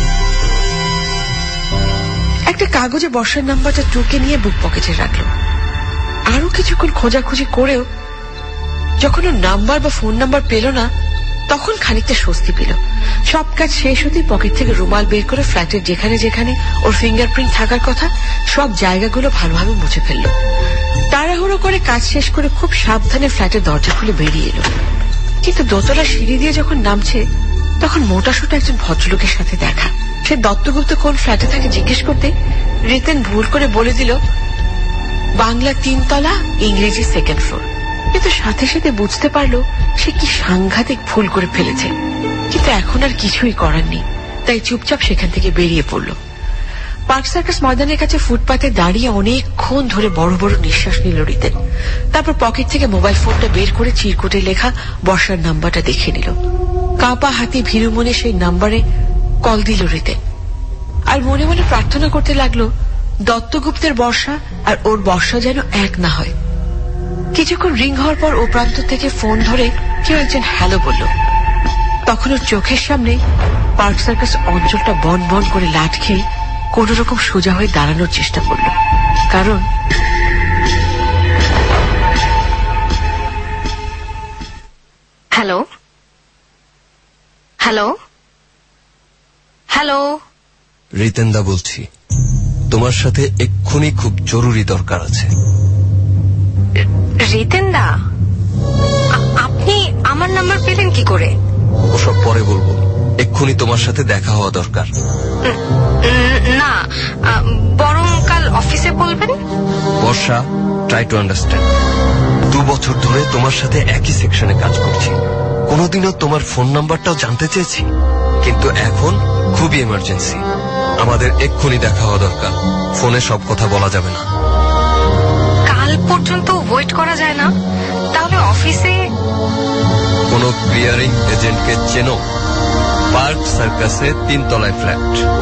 একটা কাগজে বর্ষার নাম্বারটা টুকে নিয়ে বুক পকেটে রাখলো। আরো কিছুক্ষণ খোঁজাখুঁজি করেও যখন ওর নাম্বার বা ফোন নাম্বার পেল না, তখন খানিকটা স্বস্তি পেল। সব কাজ শেষ হতেই পকেট থেকে রুমাল বের করে ফ্ল্যাটের যেখানে যেখানে ওর ফিঙ্গারপ্রিন্ট থাকার কথা সব জায়গাগুলো ভালোভাবে মুছে ফেলল। তাড়াহুড়ো করে কাজ শেষ করে খুব সাবধানে ফ্ল্যাটের দরজা খুলে বেরিয়ে এলো। কিন্তু দোতলা সিঁড়ি দিয়ে যখন নামছে তখন মোটাসোটা একজন ভদ্রলোকের সাথে দেখা। সে দত্তগুপ্ত কোন ফ্ল্যাটে থাকে জিজ্ঞেস করতে রিতেন ভুল করে বলে দিল বাংলা তিনতলা, ইংরেজি সেকেন্ড ফ্লোর। কিন্তু সাথে সাথে বুঝতে পারলো সে কি সাংঘাতিক ভুল করে ফেলেছে। কিন্তু এখন আর কিছুই করার নেই, তাই চুপচাপ সেখান থেকে বেরিয়ে পড়ল। পার্ক সার্কাস ময়দানের কাছে ফুটপাতে দাঁড়িয়ে অনেকক্ষণ ধরে বড় বড় নিঃশ্বাস নিল রিতেন। তারপর পকেট থেকে মোবাইল ফোনটা বের করে চিরকুটে লেখা বর্ষার নাম্বারটা দেখে নিল। কাঁপা হাতে ভীরু মনে সেই নাম্বারে কল দিল রিতেন, আর মনে মনে প্রার্থনা করতে লাগলো দত্তগুপ্তের বর্ষা আর ওর বর্ষা যেন এক না হয়। কিছুক্ষণ রিং হওয়ার পর ও প্রান্ত থেকে ফোন ধরে কেউ একজন হ্যালো বলল। তখন ওর চোখের সামনে পার্ক সার্কাস অঞ্চলটা বন বন করে লাট খেয়ে কোন রকম সোজা হয়ে দাঁড়ানোর চেষ্টা করল। কারণ হ্যালো হ্যালো হ্যালো রিতেনদা বলছি, তোমার সাথে এক্ষুনি খুব জরুরি দরকার আছে। রিতেনদা, আপনি আমার নাম্বার পেলেন কি করে? ওসব পরে বলবো, এক্ষুনি এক্ষুনি তোমার সাথে দেখা হওয়া দরকার। না, বরং কাল অফিসে বলবেন। Barsha, try to understand. দু বছর ধরে তোমার সাথে একই সেকশনে কাজ করছি, কোনোদিনও তোমার ফোন নাম্বারটাও জানতে চেয়েছি, কিন্তু এখন খুবই এমার্জেন্সি, আমাদের এক্ষুনি দেখা হওয়া দরকার। ফোনে সব কথা বলা যাবে না। কাল পর্যন্ত ওয়েট করা যায় না? তাহলে অফিসে কোনো ক্লিয়ারিং এজেন্টকে চেনো? পার্ক সার্কাসে তিনতলায় ফ্ল্যাট।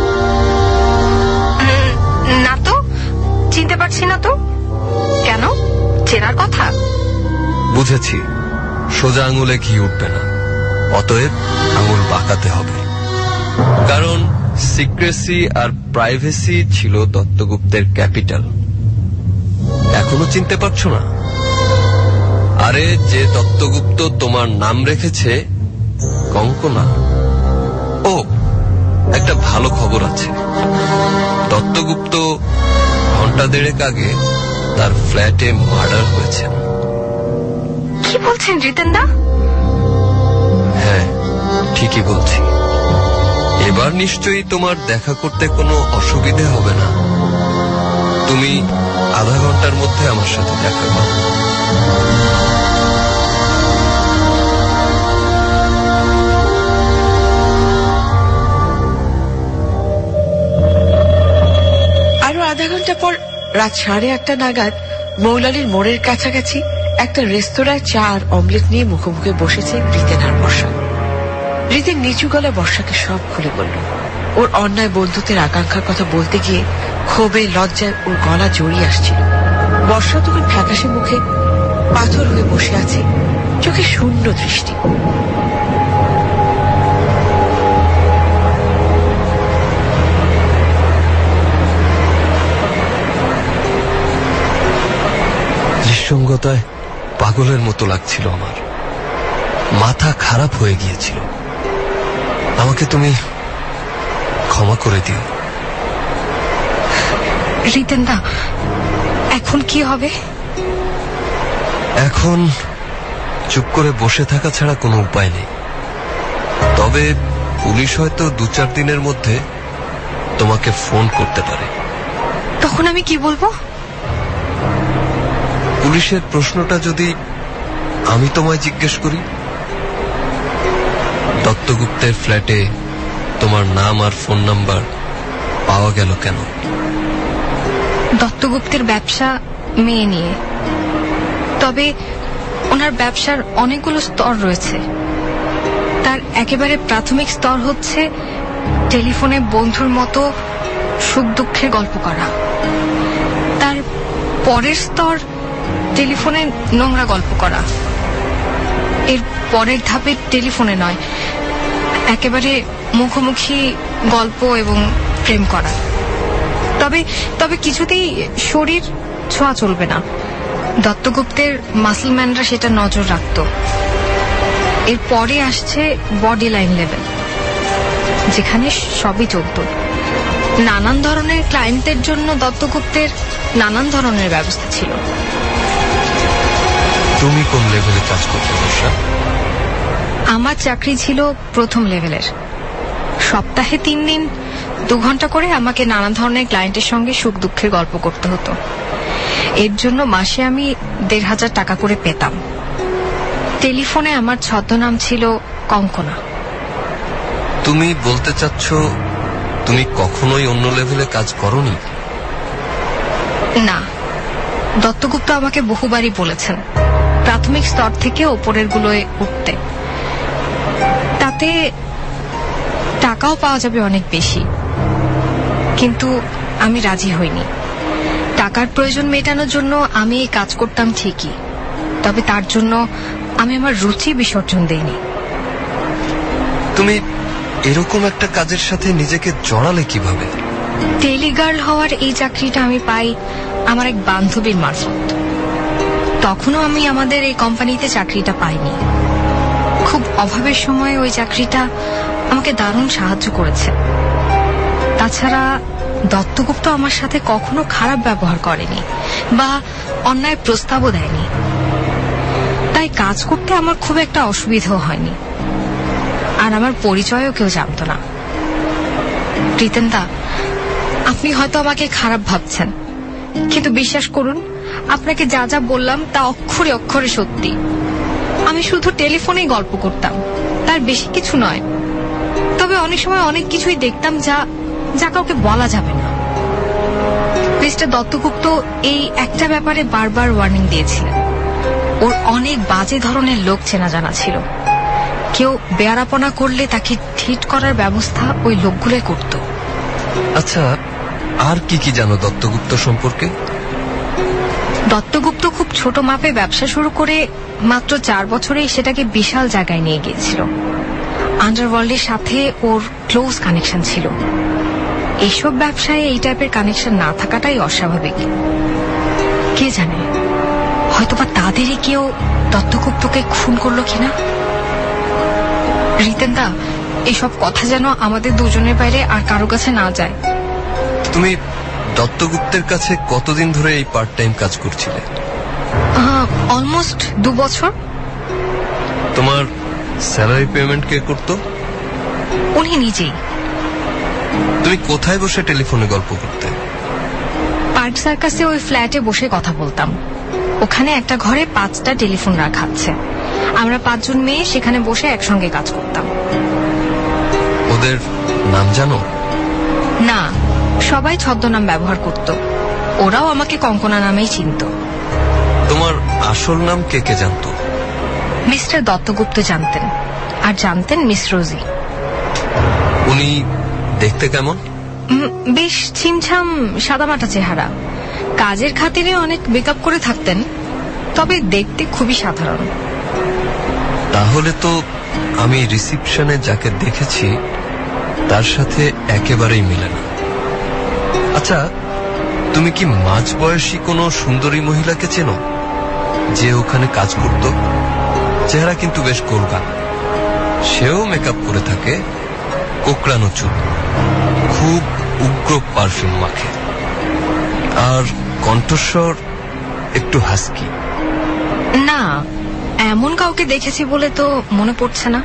না তো, চিনতে পারছি না তো। কেন, চেনার কথা? বুঝেছি, সোজা আঙুলে ঘি উঠবে না, অতএব আঙুল বাঁকাতে হবে। কারণ সিক্রেসি আর প্রাইভেসি ছিল দত্তগুপ্তের ক্যাপিটাল। এখনো চিনতে পারছো না? আরে, যে দত্তগুপ্ত তোমার নাম রেখেছে কঙ্কনা। ও, একটা ভালো খবর আছে। দত্তগুপ্ত ঘন্টা দেড়েক আগে তার ফ্ল্যাটে মার্ডার হয়েছে। কি বলছেন রিতেনদা? হ্যাঁ, ঠিকই বলছি। এবার নিশ্চয়ই তোমার দেখা করতে কোনো অসুবিধে হবে না। তুমি আধা ঘন্টার মধ্যে আমার সাথে দেখা করো। আরো আধা ঘন্টা পর রাত সাড়ে আটটা নাগাদ মৌলালির মোড়ের কাছাকাছি একটা রেস্তোরাঁয় চা আর অমলেট নিয়ে মুখোমুখি বসেছে রিতেন আর বর্ষা। রিতেন নিচু গলায় বর্ষাকে সব খুলে বলল। ওর অন্যায় বন্ধুত্বের আকাঙ্ক্ষার কথা বলতে গিয়ে ক্ষোভে লজ্জায় ওর গলা জড়িয়ে আসছিল। বর্ষা তখন ফ্যাকাশে মুখে পাথর হয়ে বসে আছে, চোখে শূন্য দৃষ্টি। নিঃসঙ্গতায় পাগলের মতো লাগছিল আমার, মাথা খারাপ হয়ে গিয়েছিল। আমাকে তুমি ক্ষমা করে দিও। রিতেনদা, এখন কি হবে? এখন চুপ করে বসে থাকা ছাড়া কোনো উপায় নেই। তবে পুলিশ হয়তো দু চার দিনের মধ্যে তোমাকে ফোন করতে পারে। তখন আমি কি বলবো? পুলিশের প্রশ্নটা যদি আমি তোমায় জিজ্ঞেস করি, দত্তগুপ্তের ফ্ল্যাটে তোমার নাম আর ফোন নাম্বার পাওয়া গেল কেন? দত্তগুপ্তের ব্যবসা মেয়ে নিয়ে, তবে ওনার ব্যবসার অনেকগুলো স্তর রয়েছে। তার একেবারে প্রাথমিক স্তর হচ্ছে টেলিফোনে বন্ধুর মতো সুখ দুঃখের গল্প করা। তার পরের স্তর টেলিফোনে নোংরা গল্প করা। এর পরের ধাপে টেলিফোনে নয়, একেবারে মুখোমুখি গল্প এবং প্রেম করা। তবে তবে কিছুতেই শরীর ছোঁয়া চলবে না। দত্তগুপ্তের মাসলম্যানরা সেটা নজর রাখত। এর পরে আসছে বডি লাইন লেভেল, যেখানে সবই চলত। নানান ধরনের ক্লায়েন্টদের জন্য দত্তগুপ্তের নানান ধরনের ব্যবস্থা ছিল। তুমি কোন লেভেলে কাজ করতে? বর্ষা, আমার চাকরি ছিল প্রথম লেভেলের। সপ্তাহে তিন দিন দু ঘন্টা করে আমাকে নানা ধরনের ক্লায়েন্টের সঙ্গে সুখ দুঃখের গল্প করতে হতো। এর জন্য মাসে আমি দেড় হাজার টাকা করে পেতাম। টেলিফোনে আমার ছদ্মনাম ছিল কঙ্কনা। তুমি বলতে চাচ্ছ তুমি কখনোই অন্য লেভেলে কাজ করনি? না, দত্তগুপ্ত আমাকে বহুবারই বলেছেন প্রাথমিক স্তর থেকে ওপরের গুলোয় উঠতে। তাতে টাকাও পাওয়া যাবে অনেক বেশি, কিন্তু আমি রাজি হইনি। টাকার প্রয়োজন মেটানোর জন্য আমি এই কাজ করতাম ঠিকই, তবে তার জন্য আমি আমার রুচি বিসর্জন দেইনি। তুমি এরকম একটা কাজের সাথে নিজেকে জড়ালে কিভাবে? টেলিগার্ল হওয়ার এই চাকরিটা আমি পাই আমার এক বান্ধবীর মারফত। তখনও আমি আমাদের এই কোম্পানিতে চাকরিটা পাইনি। খুব অভাবের সময় ওই চাকরিটা আমাকে দারুণ সাহায্য করেছে। তাছাড়া দত্তগুপ্ত আমার সাথে কখনো খারাপ ব্যবহার করেনি বা অন্যায় প্রস্তাবও দেয়নি, তাই কাজ করতে আমার খুব একটা অসুবিধাও হয়নি। আর আমার পরিচয়ও কেউ জানতো না। রিতেনদা, আপনি হয়তো আমাকে খারাপ ভাবছেন, কিন্তু বিশ্বাস করুন, আপনাকে যা যা বললাম তা অক্ষরে অক্ষরে সত্যি। আমি শুধু টেলিফোনেই গল্প করতাম, তার বেশি কিছু নয়। তবে অনেক সময় অনেক কিছুই দেখতাম যা যা কাউকে বলা যাবে না। মিস্টার দত্তগুপ্ত এই একটা ব্যাপারে বারবার ওয়ার্নিং দিয়েছিলেন। ওর অনেক বাজে ধরনের লোক চেনা জানা ছিল। কেউ বেয়ারাপনা করলে তাকে ঠিক করার ব্যবস্থা ওই লোকগুলোই করত। আচ্ছা, আর কি কি জানো দত্তগুপ্ত সম্পর্কে? দত্তগুপ্ত খুব ছোট মাপে ব্যবসা শুরু করে মাত্র চার বছরেই সেটাকে বিশাল জায়গায় নিয়ে গিয়েছিল। আন্ডারওয়ার্ল্ডের সাথে ওর ক্লোজ কানেকশন ছিল। এইসব ব্যবসায় এই টাইপের কানেকশন না থাকাটাই অস্বাভাবিক। কে জানে, হয়তোবা তাদেরই কেউ দত্তগুপ্তকে খুন করলো কিনা। রিতেনদা, এসব কথা যেন আমাদের দুজনের বাইরে আর কারো কাছে না যায়। তুমি দত্তগুপ্তের কাছে কতদিন ধরে এই পার্ট টাইম কাজ করছিলে? অলমোস্ট দু বছর। তোমার স্যালারি পেমেন্ট কে করত? উনি নিজেই। তুমি কোথায় বসে টেলিফোনে গল্প করতে? পার্ক সার্কাসে ওই ফ্ল্যাটে বসে কথা বলতাম। ওখানে একটা ঘরে পাঁচটা টেলিফোন রাখা আছে। আমরা পাঁচজন মেয়ে সেখানে বসে একসঙ্গে কাজ করতাম। ওদের নাম জানো? না, সবাই ছদ্মনাম ব্যবহার করত। ওরাও আমাকে কঙ্কনা নামেই চিনত। তোমার আসল নাম কে কে জানতো? মিস্টার দত্তগুপ্ত জানতেন, আর জানতেন মিস রোজি। উনি দেখতে কেমন? বেশ ছিমছাম সাদামাটা চেহারা। কাজের খাতিরে অনেক মেকআপ করে থাকতেন, তবে দেখতে খুবই সাধারণ। তাহলে তো আমি রিসিপশনে যাকে দেখেছি তার সাথে একেবারেই মিলে না। আচ্ছা, তুমি কি মাঝ বয়সী কোনো সুন্দরী মহিলাকে চেনো যে ওখানে কাজ করত? চেহারা কিন্তু বেশ গোলগাল। সেও মেকআপ করে থাকে, কোকড়ানো চুল, খুব উগ্র পারফিউম মাখে, আর কণ্ঠস্বর একটু হাস্কি। না, এমন কাউকে দেখেছি বলে তো মনে পড়ছে না।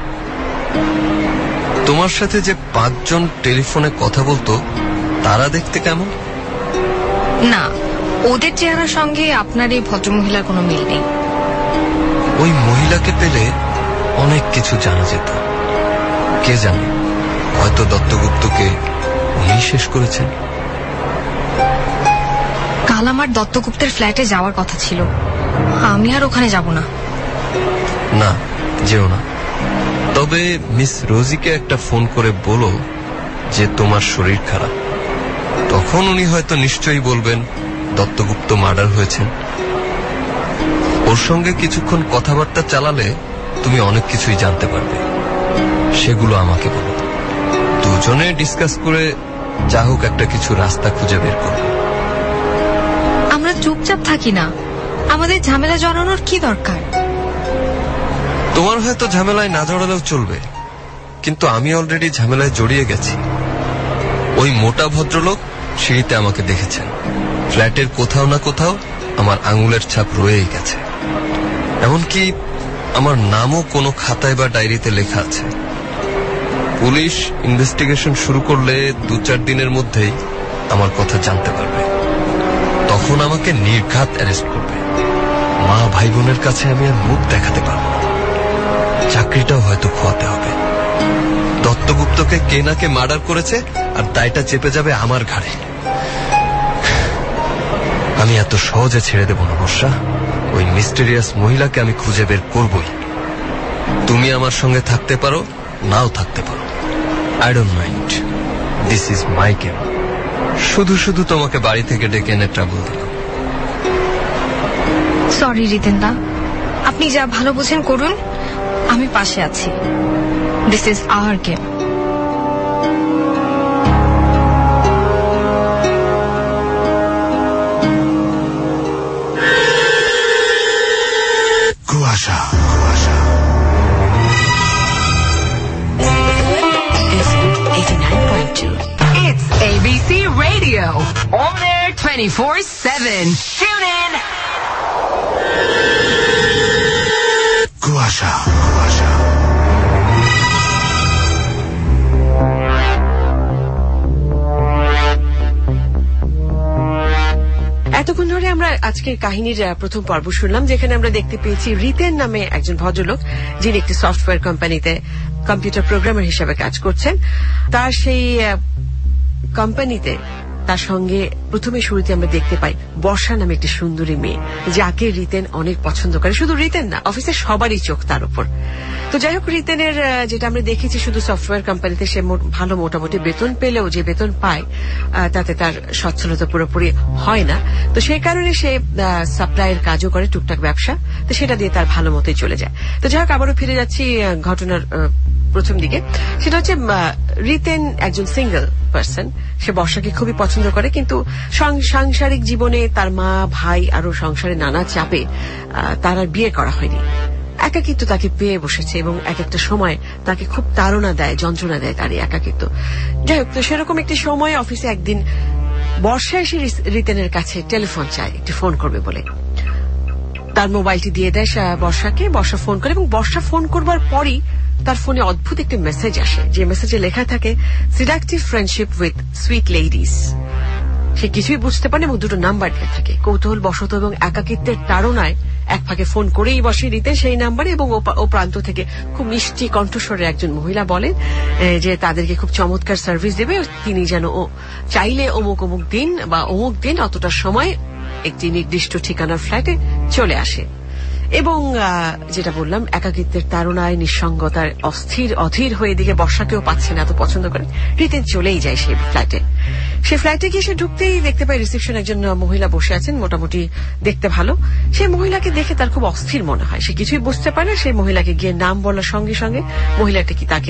তোমার সাথে যে পাঁচজন টেলিফোনে কথা বলতো তারা দেখতে কেমন? না, ওদের চেহারার সঙ্গে আপনার এই ভদ্রমহিলার কোনো মিল নেই। ওই মহিলাকে পেলে অনেক কিছু জানা যেত। কে জানে, হয়তো দত্তগুপ্তকে উনি শেষ করেছেন। কাল আমার দত্তগুপ্তের ফ্ল্যাটে যাওয়ার কথা ছিল। আমি আর ওখানে যাব না। না, যেও না। তবে মিস রোজিকে একটা ফোন করে বলো যে তোমার শরীর খারাপ। তখন উনি হয়তো নিশ্চয়ই বলবেন দত্তগুপ্ত মার্ডার হয়েছেন। ওর সঙ্গে কিছুক্ষণ কথাবার্তা চালালে তুমি অনেক কিছুই জানতে পারবে। সেগুলো আমাকে বলো। দুজনে ডিসকাস করে যা হোক একটা কিছু রাস্তা খুঁজে বের করব। আমরা চুপচাপ থাকি না, আমাদের ঝামেলা জড়ানোর কি দরকার? তোমার হয়তো ঝামেলায় না জড়ালেও চলবে, কিন্তু আমি অলরেডি ঝামেলায় জড়িয়ে গেছি। ওই মোটা ভদ্রলোক সিঁড়িতে আমাকে দেখেছেন। ফ্ল্যাটের কোথাও না কোথাও আমার আঙুলের ছাপ রয়েই গেছে। এমনকি আমার নামও কোনো খাতায় বা ডায়েরিতে লেখা আছে। পুলিশ ইনভেস্টিগেশন শুরু করলে দু চার দিনের মধ্যেই আমার কথা জানতে পারবে। তখন আমাকে নির্ঘাত অ্যারেস্ট করবে। মা ভাই বোনের কাছে আমি আর মুখ দেখাতে পারবো না। চাকরিটাও হয়তো খোয়াতে হবে। দত্তগুপ্তকে কে না কে মার্ডার করেছে, আর দায়টা চেপে যাবে আমার ঘাড়ে। আমি এত সহজে ছেড়ে দেব না বর্ষা। ওই মিস্টেরিয়াস মহিলাকে আমি খুঁজে বের করবই। তুমি আমার সঙ্গে থাকতে পারো, নাও থাকতে পারো। I don't mind. This is my game. শুধু শুধু তোমাকে বাড়ি থেকে ডেকে এনে ট্রাবল দিলাম। সরি রিতেনদা, আপনি যা ভালো বোঝেন করুন, আমি পাশে আছি। This is our game. Kuasha Kuasha eighty-nine point two. It's A B C Radio. On air twenty-four seven. Tune in. কুয়াশা কুয়াশা আমরা আজকের কাহিনীর প্রথম পর্ব শুনলাম, যেখানে আমরা দেখতে পেয়েছি রিতেন নামে একজন ভদ্রলোক, যিনি একটি সফটওয়্যার কোম্পানিতে কম্পিউটার প্রোগ্রামার হিসেবে কাজ করছেন। তার সেই কোম্পানিতে তার সঙ্গে প্রথমে শুরুতে আমরা দেখতে পাই বর্ষা নামে একটি সুন্দরী মেয়ে, যাকে রিতেন অনেক পছন্দ করে। শুধু রিতেন না, অফিসের সবারই চোখ তার উপর। তো যাই হোক, রিতেনের যেটা আমরা দেখেছি শুধু সফটওয়্যার কোম্পানিতে সে ভালো মোটামুটি বেতন পেলেও যে বেতন পায় তাতে তার সচ্ছলতা পুরোপুরি হয় না। তো সেই কারণে সে সাপ্লাইয়ের কাজও করে, টুকটাক ব্যবসা, তো সেটা দিয়ে তার ভালো মতোই চলে যায়। তো যাই হোক, আবারও ফিরে যাচ্ছি ঘটনার প্রথম দিকে। সেটা হচ্ছে রিতেন একজন সিঙ্গেল পার্সন, সে বর্ষাকে খুবই পছন্দ করে, কিন্তু সাংসারিক জীবনে তার মা ভাই আরো সংসারে নানা চাপে তার আর বিয়ে করা হয়নি। একাকিত্ব তাকে পেয়ে বসেছে এবং এক একটা সময় তাকে খুব তাড়না দেয়, যন্ত্রণা দেয় তার একাকিত্ব। যাই হোক, তো সেরকম একটি সময় অফিসে একদিন বর্ষা এসে রিতেনের কাছে টেলিফোন চায়, একটি ফোন করবে বলে। তার মোবাইলটি দিয়ে দেয় বর্ষাকে, বর্ষা ফোন করে এবং বর্ষা ফোন করবার পরই তার ফোনে অদ্ভুত একটি মেসেজ আসে, যে মেসেজে লেখা থাকে seductive friendship with sweet ladies. সে কিছুই বুঝতে পারে এবং দুটো নাম্বার দিয়ে থাকে। কৌতূহল বশত এবং একাকিত্বের তাড়নায় এক ফাঁকে ফোন করেই বসে রিতেন সেই নাম্বারে, এবং ও প্রান্ত থেকে খুব মিষ্টি কণ্ঠস্বরে একজন মহিলা বলেন যে তাদেরকে খুব চমৎকার সার্ভিস দেবে, তিনি যেন ও চাইলে অমুক অমুক দিন বা অমুক দিন অতটা সময় একটি নির্দিষ্ট ঠিকানার ফ্ল্যাটে চলে আসে। এবং যেটা বললাম, একাকিত্বের তাড়নায় নিঃসঙ্গতার অস্থির অধীর হয়ে এদিকে বর্ষাকেও পাচ্ছে না, এত পছন্দ করে রিতেন চলেই যায় সেই ফ্ল্যাটে। সে ফ্ল্যাটে গিয়ে সে ঢুকতেই দেখতে পায় রিসেপশন একজন মহিলা বসে আছেন, মোটামুটি দেখতে ভালো। সেই মহিলাকে দেখে তার খুব অস্থির মনে হয়, সে কিছুই বুঝতে পারে না। সেই মহিলাকে গিয়ে নাম বলার সঙ্গে সঙ্গে মহিলাটা কি তাকে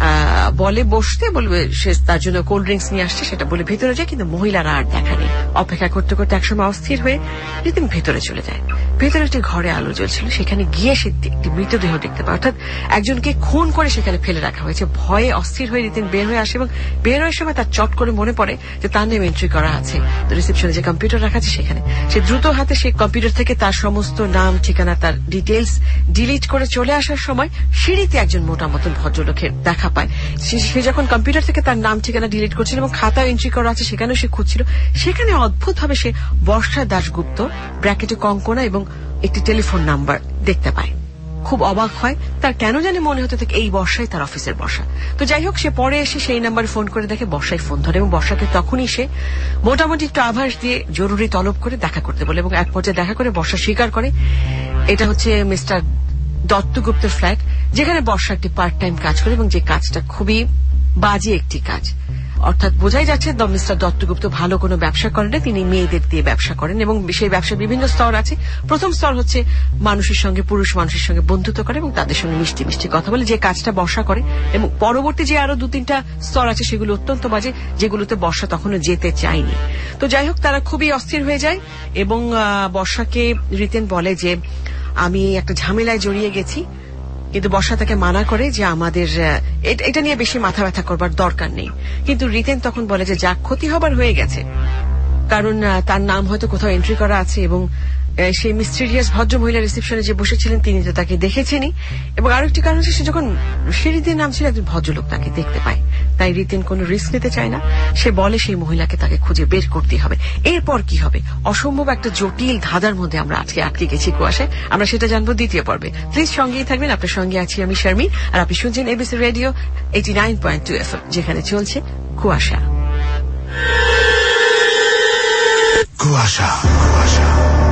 বলে বসতে, বলবে সে তার জন্য কোল্ড ড্রিঙ্কস নিয়ে আসছে, সেটা বলে ভেতরে যায়। কিন্তু মহিলার আর দেখা নেই। অপেক্ষা করতে করতে একসময় অস্থির হয়ে রিতেন ভেতরে চলে যায়। ভেতরে একটি ঘরে আলো জ্বলছিল, সেখানে গিয়ে সে একটি মৃতদেহ দেখতে পায়, অর্থাৎ একজনকে খুন করে সেখানে ফেলে রাখা হয়েছে। ভয়ে অস্থির হয়ে রিতেন বের হয়ে আসে এবং বের হওয়ার সময় তার চট করে মনে পড়ে যে তার নাম এন্ট্রি করা আছে রিসেপশনে, যে কম্পিউটার রাখা আছে সেখানে। সে দ্রুত হাতে সেই কম্পিউটার থেকে তার সমস্ত নাম ঠিকানা, তার ডিটেলস ডিলিট করে চলে আসার সময় সিঁড়িতে একজন মোটা মতন ভদ্রলোকের দেখা পায়। সে যখন কম্পিউটার থেকে তার নাম ঠিকানা ডিলিট করছিল এবং খাতা এন্ট্রি করা আছে সেখানেও সে খুঁজছিল, সেখানে অদ্ভুতভাবে সে বর্ষা দাশগুপ্ত ব্র্যাকেটে কঙ্কনা এবং একটি টেলিফোন নাম্বার দেখতে পায়। খুব অবাক হয়, তার কেন জানে মনে হতে থাকে এই বর্ষাই তার অফিসের বর্ষা। তো যাই হোক, সে পরে এসে সেই নাম্বারে ফোন করে দেখে বর্ষায় ফোন ধরে এবং বর্ষাকে তখনই সে মোটামুটি একটু আভাস দিয়ে জরুরি তলব করে দেখা করতে বলে এবং এক পর্যায়ে দেখা করে বর্ষা স্বীকার করে এটা হচ্ছে মিস্টার দত্তগুপ্তের ফ্ল্যাট, যেখানে বর্ষা একটি পার্ট টাইম কাজ করে এবং যে কাজটা খুবই বাজে একটি কাজ। অর্থাৎ বোঝাই যাচ্ছে মিস্টার দত্তগুপ্ত ভালো কোনো ব্যবসা করেন না, তিনি মেয়েদের দিয়ে ব্যবসা করেন এবং সেই ব্যবসার বিভিন্ন স্তর আছে। প্রথম স্তর হচ্ছে মানুষের সঙ্গে, পুরুষ মানুষের সঙ্গে বন্ধুত্ব করে এবং তাদের সঙ্গে মিষ্টি মিষ্টি কথা বলে, যে কাজটা বর্ষা করে। এবং পরবর্তী যে আরো দু তিনটা স্তর আছে সেগুলো অত্যন্ত বাজে, যেগুলোতে বর্ষা তখনও যেতে চায়নি। তো যাই হোক, তারা খুবই অস্থির হয়ে যায় এবং বর্ষাকে রিতেন বলে যে আমি একটা ঝামেলায় জড়িয়ে গেছি, কিন্তু বর্ষা তাকে মানা করে যে আমাদের এটা নিয়ে বেশি মাথা ব্যথা করবার দরকার নেই। কিন্তু রিতেন তখন বলে যে যা ক্ষতি হবার হয়ে গেছে, কারণ তার নাম হয়তো কোথাও এন্ট্রি করা আছে এবং সেই মিস্টেরিয়াস ভদ্র মহিলা রিসেপশনে যে বসেছিলেন তিনি তো তাকে দেখেছেনই, এবং আরেকটি কারণ হচ্ছে সে যখন সিঁড়ি দিয়ে নামছিল একজন ভদ্রলোক তাকে দেখতে পায়। তাই রিতেন কোনো রিস্ক নিতে চায় না, সে বলে সেই মহিলাকে তাকে খুঁজে বের করতে হবে। এরপর কি হবে, অসম্ভব একটা জটিল ধাঁধার মধ্যে আমরা আজকে আটকে গেছি কুয়াশায়। আমরা সেটা জানবো দ্বিতীয় পর্বে। প্লিজ সঙ্গেই থাকবেন, আপনার সঙ্গে আছি আমি শারমিন, আর আপনি শুনছেন ABC radio eighty nine point two F M, যেখানে চলছে কুয়াশা। কুয়াশা কুয়াশা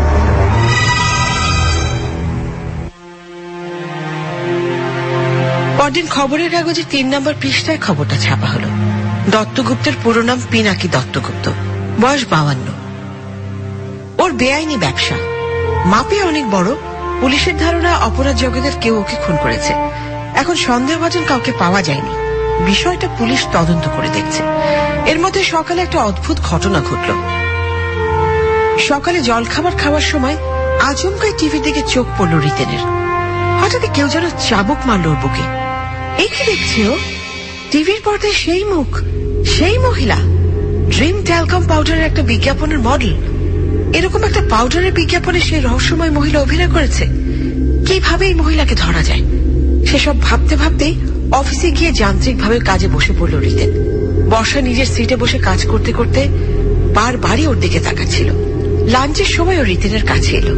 পরদিন খবরের কাগজে তিন নম্বর পৃষ্ঠায় খবরটা ছাপা হল। দত্তগুপ্তের পুরো নাম পিনাকি দত্তগুপ্ত, বয়স বাউান্ন। ওর বেআইনি ব্যবসা, মাপে অনেক বড়। পুলিশের ধারণা অপরাধ জগতের কেউ ওকে খুন করেছে। এখন সন্দেহভাজন কাউকে পাওয়া যায়নি, বিষয়টা পুলিশ তদন্ত করে দেখছে। এর মধ্যে সকালে একটা অদ্ভুত ঘটনা ঘটল। সকালে জলখাবার খাওয়ার সময় আচমকাই টিভির দিকে চোখ পড়ল রিতেনের। হঠাৎ কেউ যেন চাবুক মারল ওর বুকে। এই কি দেখছে ও? টিভির পর্দায় সেই মুখ, সেই মহিলা, ড্রিম ট্যালকম পাউডারের একটা বিজ্ঞাপনের মডেল। এরকম একটা পাউডারের বিজ্ঞাপনে সেই রহস্যময় মহিলা অভিনয় করেছে। কিভাবে এই মহিলাকে ধরা যায় সেসব ভাবতে ভাবতেই অফিসে গিয়ে যান্ত্রিকভাবে কাজে বসে পড়ল রিতেন। বর্ষা নিজের সিটে বসে কাজ করতে করতে বারবারই ওর দিকে তাকাচ্ছিল। লাঞ্চের সময়ও রিতেনের কাছে এলো।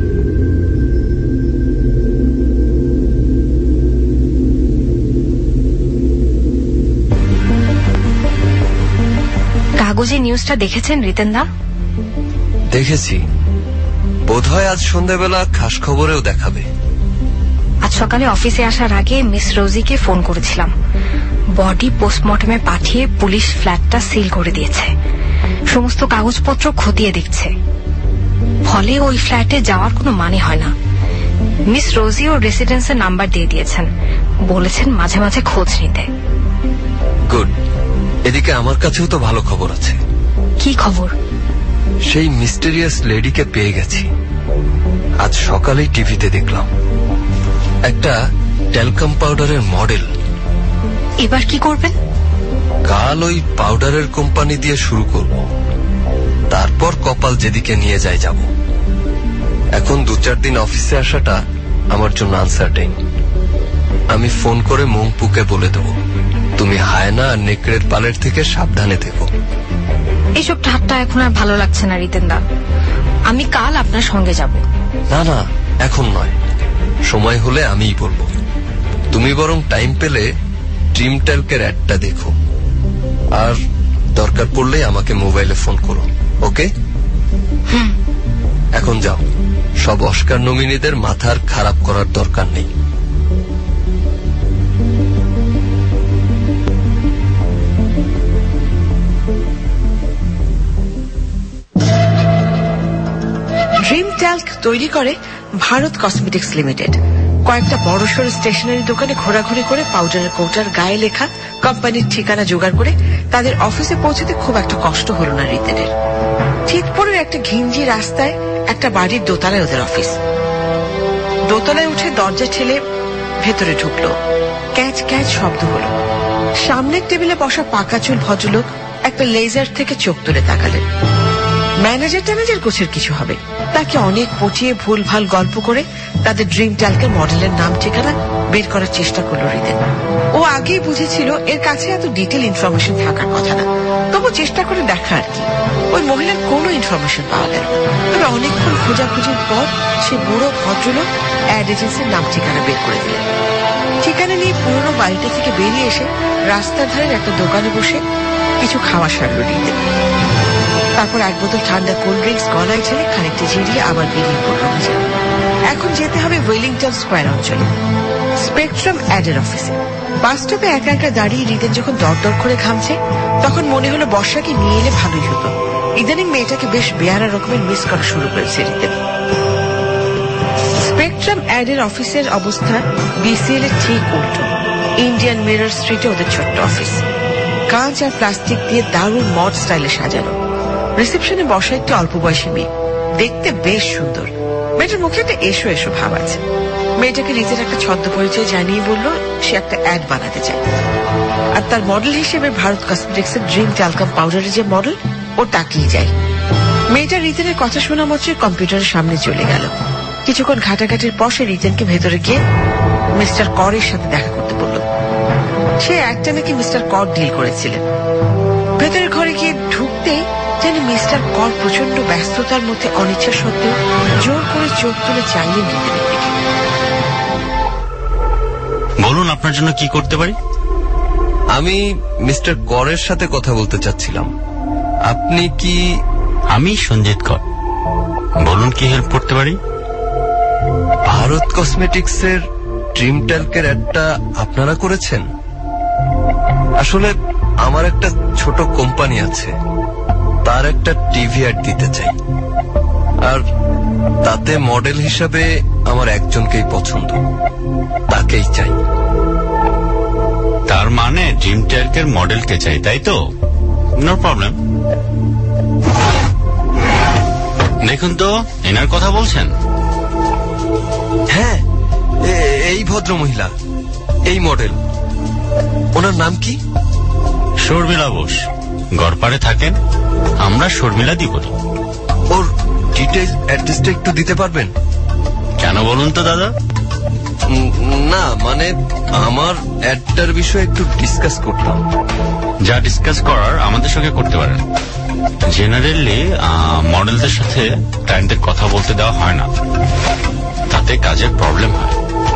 কাগজে নিউজটা দেখেছেন রিতেনদা? দেখেছি, বোধহয় আজ সন্ধ্যাবেলা খাস খবরেও দেখাবে। আজ সকালে অফিসে আসার আগে মিস রোজিকে ফোন করেছিলাম। বডি পোস্টমর্টমে পাঠিয়ে পুলিশ ফ্ল্যাটটা সিল করে দিয়েছে, সমস্ত কাগজপত্র খতিয়ে দেখছে। ফলে ওই ফ্ল্যাটে যাওয়ার কোনো মানে হয় না। মিস রোজি ও রেসিডেন্সের নাম্বার দিয়ে দিয়েছেন, বলেছেন মাঝে মাঝে খোঁজ নিতে। গুড। এদিকে আমার কাছেও তো ভালো খবর আছে। কি খবর? সেই মিস্টেরিয়াস লেডিকে পেয়ে গেছি। আজ সকালেই টিভিতে দেখলাম, একটা ট্যালকাম পাউডারের মডেল। এবার কি করবেন? কাল ওই পাউডারের কোম্পানি দিয়ে শুরু করব, তারপর কপাল যেদিকে নিয়ে যায় যাব। এখন দু চার দিন অফিসে আসাটা আমার জন্য আনসার্টেইন। আমি ফোন করে মংপুকে বলে দেব, তুমি হায়না আর নেকড়ের পালের থেকে সাবধানে থেকো। এইসব ঠাট্টা এখন আর ভালো লাগছে না রিতেনদা। আমি কাল আপনার সঙ্গে যাব। না না, এখন নয়, সময় হলে আমিই বলবো। তুমি বরং টাইম পেলে ড্রিম ট্যালকের অ্যাডটা দেখো, আর দরকার পড়লে আমাকে মোবাইলে ফোন করো। ওকে? হুম। এখন যাও, সব অস্কার নমিনীদের মাথার খারাপ করার দরকার নেই। ড্রিম ট্যাল্ক তৈরি করে ভারত কসমেটিক্স লিমিটেড। কয়েকটা বড়সড় স্টেশনারি দোকানে ঘোরাঘুরি করে পাউডারের কৌটার গায়ে লেখা কোম্পানির ঠিকানা জোগাড় করে তাদের অফিসে পৌঁছতে খুব একটা কষ্ট হল না রিতেনের। চিতপুরের একটা ঘিঞ্জি রাস্তায় একটা বাড়ির দোতলায় ওদের অফিস। দোতলায় উঠে দরজা ঠেলে ভেতরে ঢুকলো। ক্যাচ ক্যাচ শব্দ হলো। সামনের টেবিলে বসা পাকা চুল ভদ্রলোক একটা লেজার থেকে চোখ তুলে তাকালেন। ম্যানেজার ট্যানেজার গোছের কিছু হবে, তাকে অনেক পটিয়ে ভুল ভাল গল্প করে তাদের ড্রিম ট্যাল্কের মডেলের নাম ঠিকানা বের করার চেষ্টা করল রিতেন। ও আগেই বুঝেছিল এর কাছে এত ডিটেল ইনফরমেশন থাকার কথা না, তবু চেষ্টা করে দেখা আর কি। ওই মহিলার কোনো ইনফরমেশন পাওয়া গেল, তবে অনেকক্ষণ খোঁজাখুঁজির পর সে বুড়ো ভদ্রলোক অ্যাড এজেন্সির নাম ঠিকানা বের করে দিলেন। ঠিকানা নিয়ে পুরনো বাড়িটা থেকে বেরিয়ে এসে রাস্তার ধারের একটা দোকানে বসে কিছু খাওয়া সারল রিতেন। তারপর এক বোতল ঠান্ডা কোল্ড ড্রিঙ্কস গলায় ছেলে খানিকটা জিরিয়ে আবার বেরিয়ে পড়ল। এখন যেতে হবে ওয়েলিংটন স্কোয়ার অঞ্চলে, স্পেকট্রাম অ্যাডের অফিসে। বাস স্টপে একা একা দাঁড়িয়ে রিতেন যখন দরদর করে ঘামছে, তখন মনে হলো বর্ষাকে নিয়ে এলে ভালোই হতো। ইদানিং মেয়েটাকে বেশ বেয়ারা রকমের মিস করা শুরু করেছে রিতেন। স্পেকট্রাম অ্যাডের অফিসের অবস্থা বিসিএল এর ঠিক উল্টো। ইন্ডিয়ান মিরর স্ট্রিটে ওদের ছোট্ট অফিস, কাঁচ আর প্লাস্টিক দিয়ে দারুণ মড স্টাইলে সাজানো। রিসেপশনে বসা একটি অল্প বয়সী মেয়ে, দেখতে বেশ সুন্দর। মেয়েটার মুখে একটা এসো এসো ভাব আছে। মেয়েটাকে রিতের একটা ছদ্ম পরিচয় জানিয়ে বলল সে একটা অ্যাড বানাতে চায়, আর তার মডেল হিসেবে ভারত কসমেটিক্স এর ড্রিম ট্যালকাম পাউডারের যে মডেল ও তাকিয়ে যায়। মেয়েটা রিতেনের কথা শোনা মাত্রই কম্পিউটারের সামনে চলে গেল। কিছুক্ষণ ঘাটাঘাটির পর সে রিতেনকে ভেতরে গিয়ে মিস্টার করের সাথে দেখা করতে বলল। সে একটা নাকি মিস্টার কর ডিল করেছিলেন। ভেতরের ঘরে গিয়ে ঢুকতেই যেন মিস্টার কর প্রচন্ড ব্যস্ততার মধ্যে অনিচ্ছা সত্ত্বেও জোর করে চোখ তুলে চাইলেন রিতেনের দিকে। বলুন, আপনার জন্য কি করতে পারি? আমি মিস্টার করের সাথে কথা বলতে চাচ্ছিলাম। আপনি কি? আমি সঞ্জিত কর। বলুন, কি হেল্প করতে পারি? ভারত কসমেটিক্স এর ড্রিম ট্যাল্কের একটা আপনারা করেছেন? আসলে আমার একটা ছোট কোম্পানি আছে, তার একটা টিভি অ্যাড দিতে চাই, আর তাতে মডেল হিসাবে আমার একজনকেই পছন্দ, তাকেই চাই। তার মানে ড্রিম ট্যাল্কের মডেলকে চাই, তাই তো? No problem. দেখুন তো, এনার কথা বলছেন? হ্যাঁ, এই ভদ্র মহিলা, এই মডেল। ওনার নাম কি? শর্মিলা বোস। গড়পাড়ে থাকেন। আমরা শর্মিলা দি বলি। ওর ডিটেইলস অ্যাড্রেসটা একটু দিতে পারবেন? কেন বলুন তো দাদা? না, মানে আমার অ্যাডটার বিষয়ে একটু ডিসকাস করতাম। যা ডিসকাস করার আমাদের সঙ্গে করতে পারেন। জেনারেলি মডেলদের সাথে ক্লায়েন্টদের কথা বলতে দেওয়া হয় না, তাতে কাজের প্রবলেম হয়।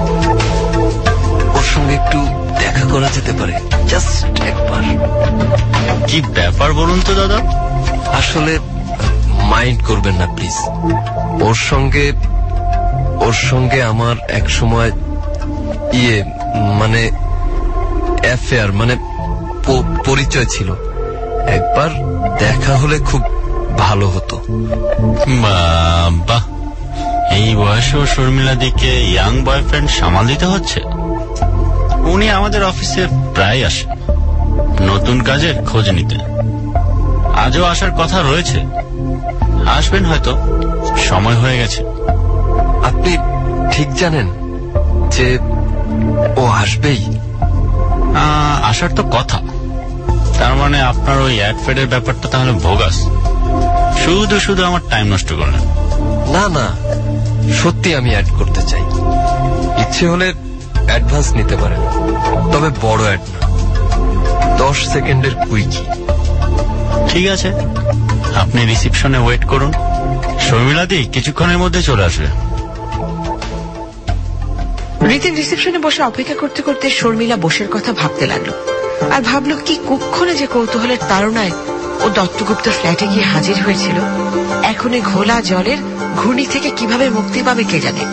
ওর সঙ্গে একটু দেখা করা যেতে পারে, জাস্ট একবার। কি ব্যাপার বলুন তো দাদা? আসলে মাইন্ড করবেন না প্লিজ। ওর সঙ্গে ওর সঙ্গে আমার এক সময় ইয়ে মানে অ্যাফেয়ার মানে পরিচয় ছিল। একবার দেখা হলে খুব ভালো হতো। বাহ, এই বয়সেও শর্মিলা দিকে ইয়াং বয়ফ্রেন্ড সামাল দিতে হচ্ছে। উনি আমাদের অফিসে প্রায় আসেন নতুন কাজের খোঁজ নিতে। আজও আসার কথা রয়েছে, আসবেন হয়তো, সময় হয়ে গেছে। আপনি ঠিক জানেন যে ও আসবেই? আসার তো কথা, তার মানে আপনার ওই অ্যাড ফেডের ব্যাপারটা তাহলে ভোগাস। শুধু শুধু আমার টাইম নষ্ট করলেন। না না, সত্যি আমি অ্যাড করতে চাই। ইচ্ছে হলে অ্যাডভান্স নিতে পারেন, তবে বড় অ্যাড না, দশ সেকেন্ডের কুইকি। ঠিক আছে, আপনি রিসিপশনে ওয়েট করুন, শর্মিলাদি কিছুক্ষণের মধ্যে চলে আসবে। রিতেন রিসেপশনে বসে অপেক্ষা করতে করতে শর্মিলা বসের কথা ভাবতে লাগলো, আর ভাবলো কি কুক্ষণে যে কৌতূহলের তাড়নায় ও দত্তগুপ্ত ফ্ল্যাটে গিয়ে হাজির হয়েছিল, এখন এই ঘোলা জলের ঘূর্ণি থেকে কিভাবে মুক্তি পাবে কে জানে।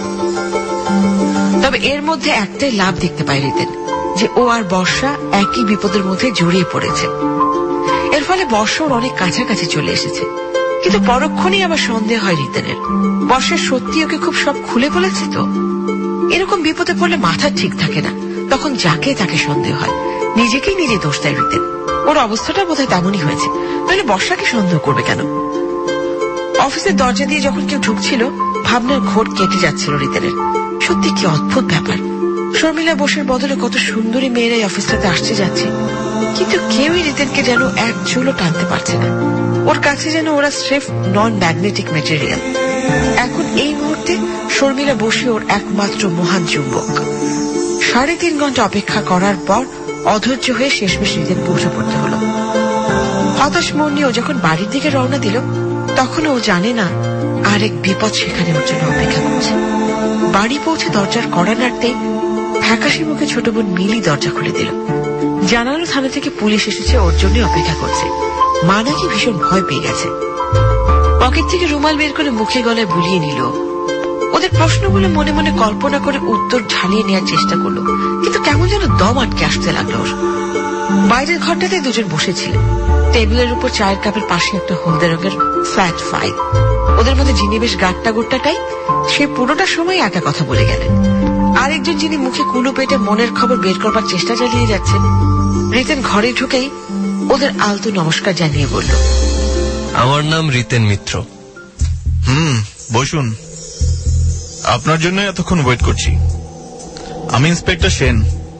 তবে এর মধ্যে একটাই লাভ দেখতে পায় রিতেন, যে ও আর বর্ষা একই বিপদের মধ্যে জড়িয়ে পড়েছে। এর ফলে বর্ষা ওর অনেক কাছাকাছি চলে এসেছে। কিন্তু পরক্ষণেই আবার সন্দেহ হয় রিতেনের, বর্ষা সত্যি ওকে খুব সব খুলে বলেছে তো। এরকম বিপদে পড়লে মাথা ঠিক থাকে না, তখন যাকে তাকে সন্দেহ হয়, নিজেকেই নিজে দোষ দেয় রিতেন। ওর অবস্থাটা বোধহয় তেমনই হয়েছে, তাহলে বর্ষাকে সন্দেহ করবে কেন? অফিসের দরজা দিয়ে যখন কেউ ঢুকছিল, ভাবনার ঘোর কেটে যাচ্ছিল রিতেনের। সত্যি কি অদ্ভুত ব্যাপার, শর্মিলা বসের বদলে কত সুন্দরী মেয়েরাই অফিসটাতে আসছে যাচ্ছে, কিন্তু কেউই রিতেনকে যেন এক চুলও টানতে পারছে না। ওর কাছে যেন ওরা স্রেফ নন ম্যাগনেটিক ম্যাটেরিয়াল। এখন এই মুহূর্তে শর্মিলা বসে ওর একমাত্র মহান চুম্বক। সাড়ে তিন ঘন্টা অপেক্ষা করার পর অধৈর্য হয়ে শেষমেশ রিতেন পৌঁছে পড়তে হলো। হতাশ মন নিয়ে ও যখন বাড়ির দিকে রওনা দিল, তখন ও জানে না আরেক বিপদ সেখানে ওর জন্য অপেক্ষা করছে। বাড়ি পৌঁছে দরজার কড়া নাড়তেই ফ্যাকাশে মুখে ছোট বোন মিলি দরজা খুলে দিল। জানালো থানা থেকে পুলিশ এসেছে, ওর জন্য অপেক্ষা করছে। মা নাকি ভীষণ ভয় পেয়ে গেছে। পকেট থেকে রুমাল বের করে মুখে গলায় বুলিয়ে নিল। ওদের প্রশ্নগুলো মনে মনে কল্পনা করে উত্তর ঝালিয়ে নেওয়ার চেষ্টা করলো, কিন্তু কেমন যেন দম আটকে আসতে লাগলো ওর। বাইরের ঘরটাতে দুজন বসেছিলেন, টেবিলের উপর চায়ের কাপের পাশে একটা হলদে রঙের ফ্ল্যাট ফাইল। ওদের মধ্যে যিনি বেশ গাট্টা গোট্টাটাই, সে পুরোটা সময় একা কথা বলে গেলেন। আরেকজন যিনি মুখে কুলু পেটে মনের খবর বের করবার চেষ্টা চালিয়ে যাচ্ছেন, রিতেন ঘরে ঢুকেই ওদের আলতো নমস্কার জানিয়ে বলল, আমার নাম রিতেন মিত্র। হুম, বসুন, আপনার জন্য এতক্ষণ ওয়েট করছি। আমি ইন্সপেক্টর সেন,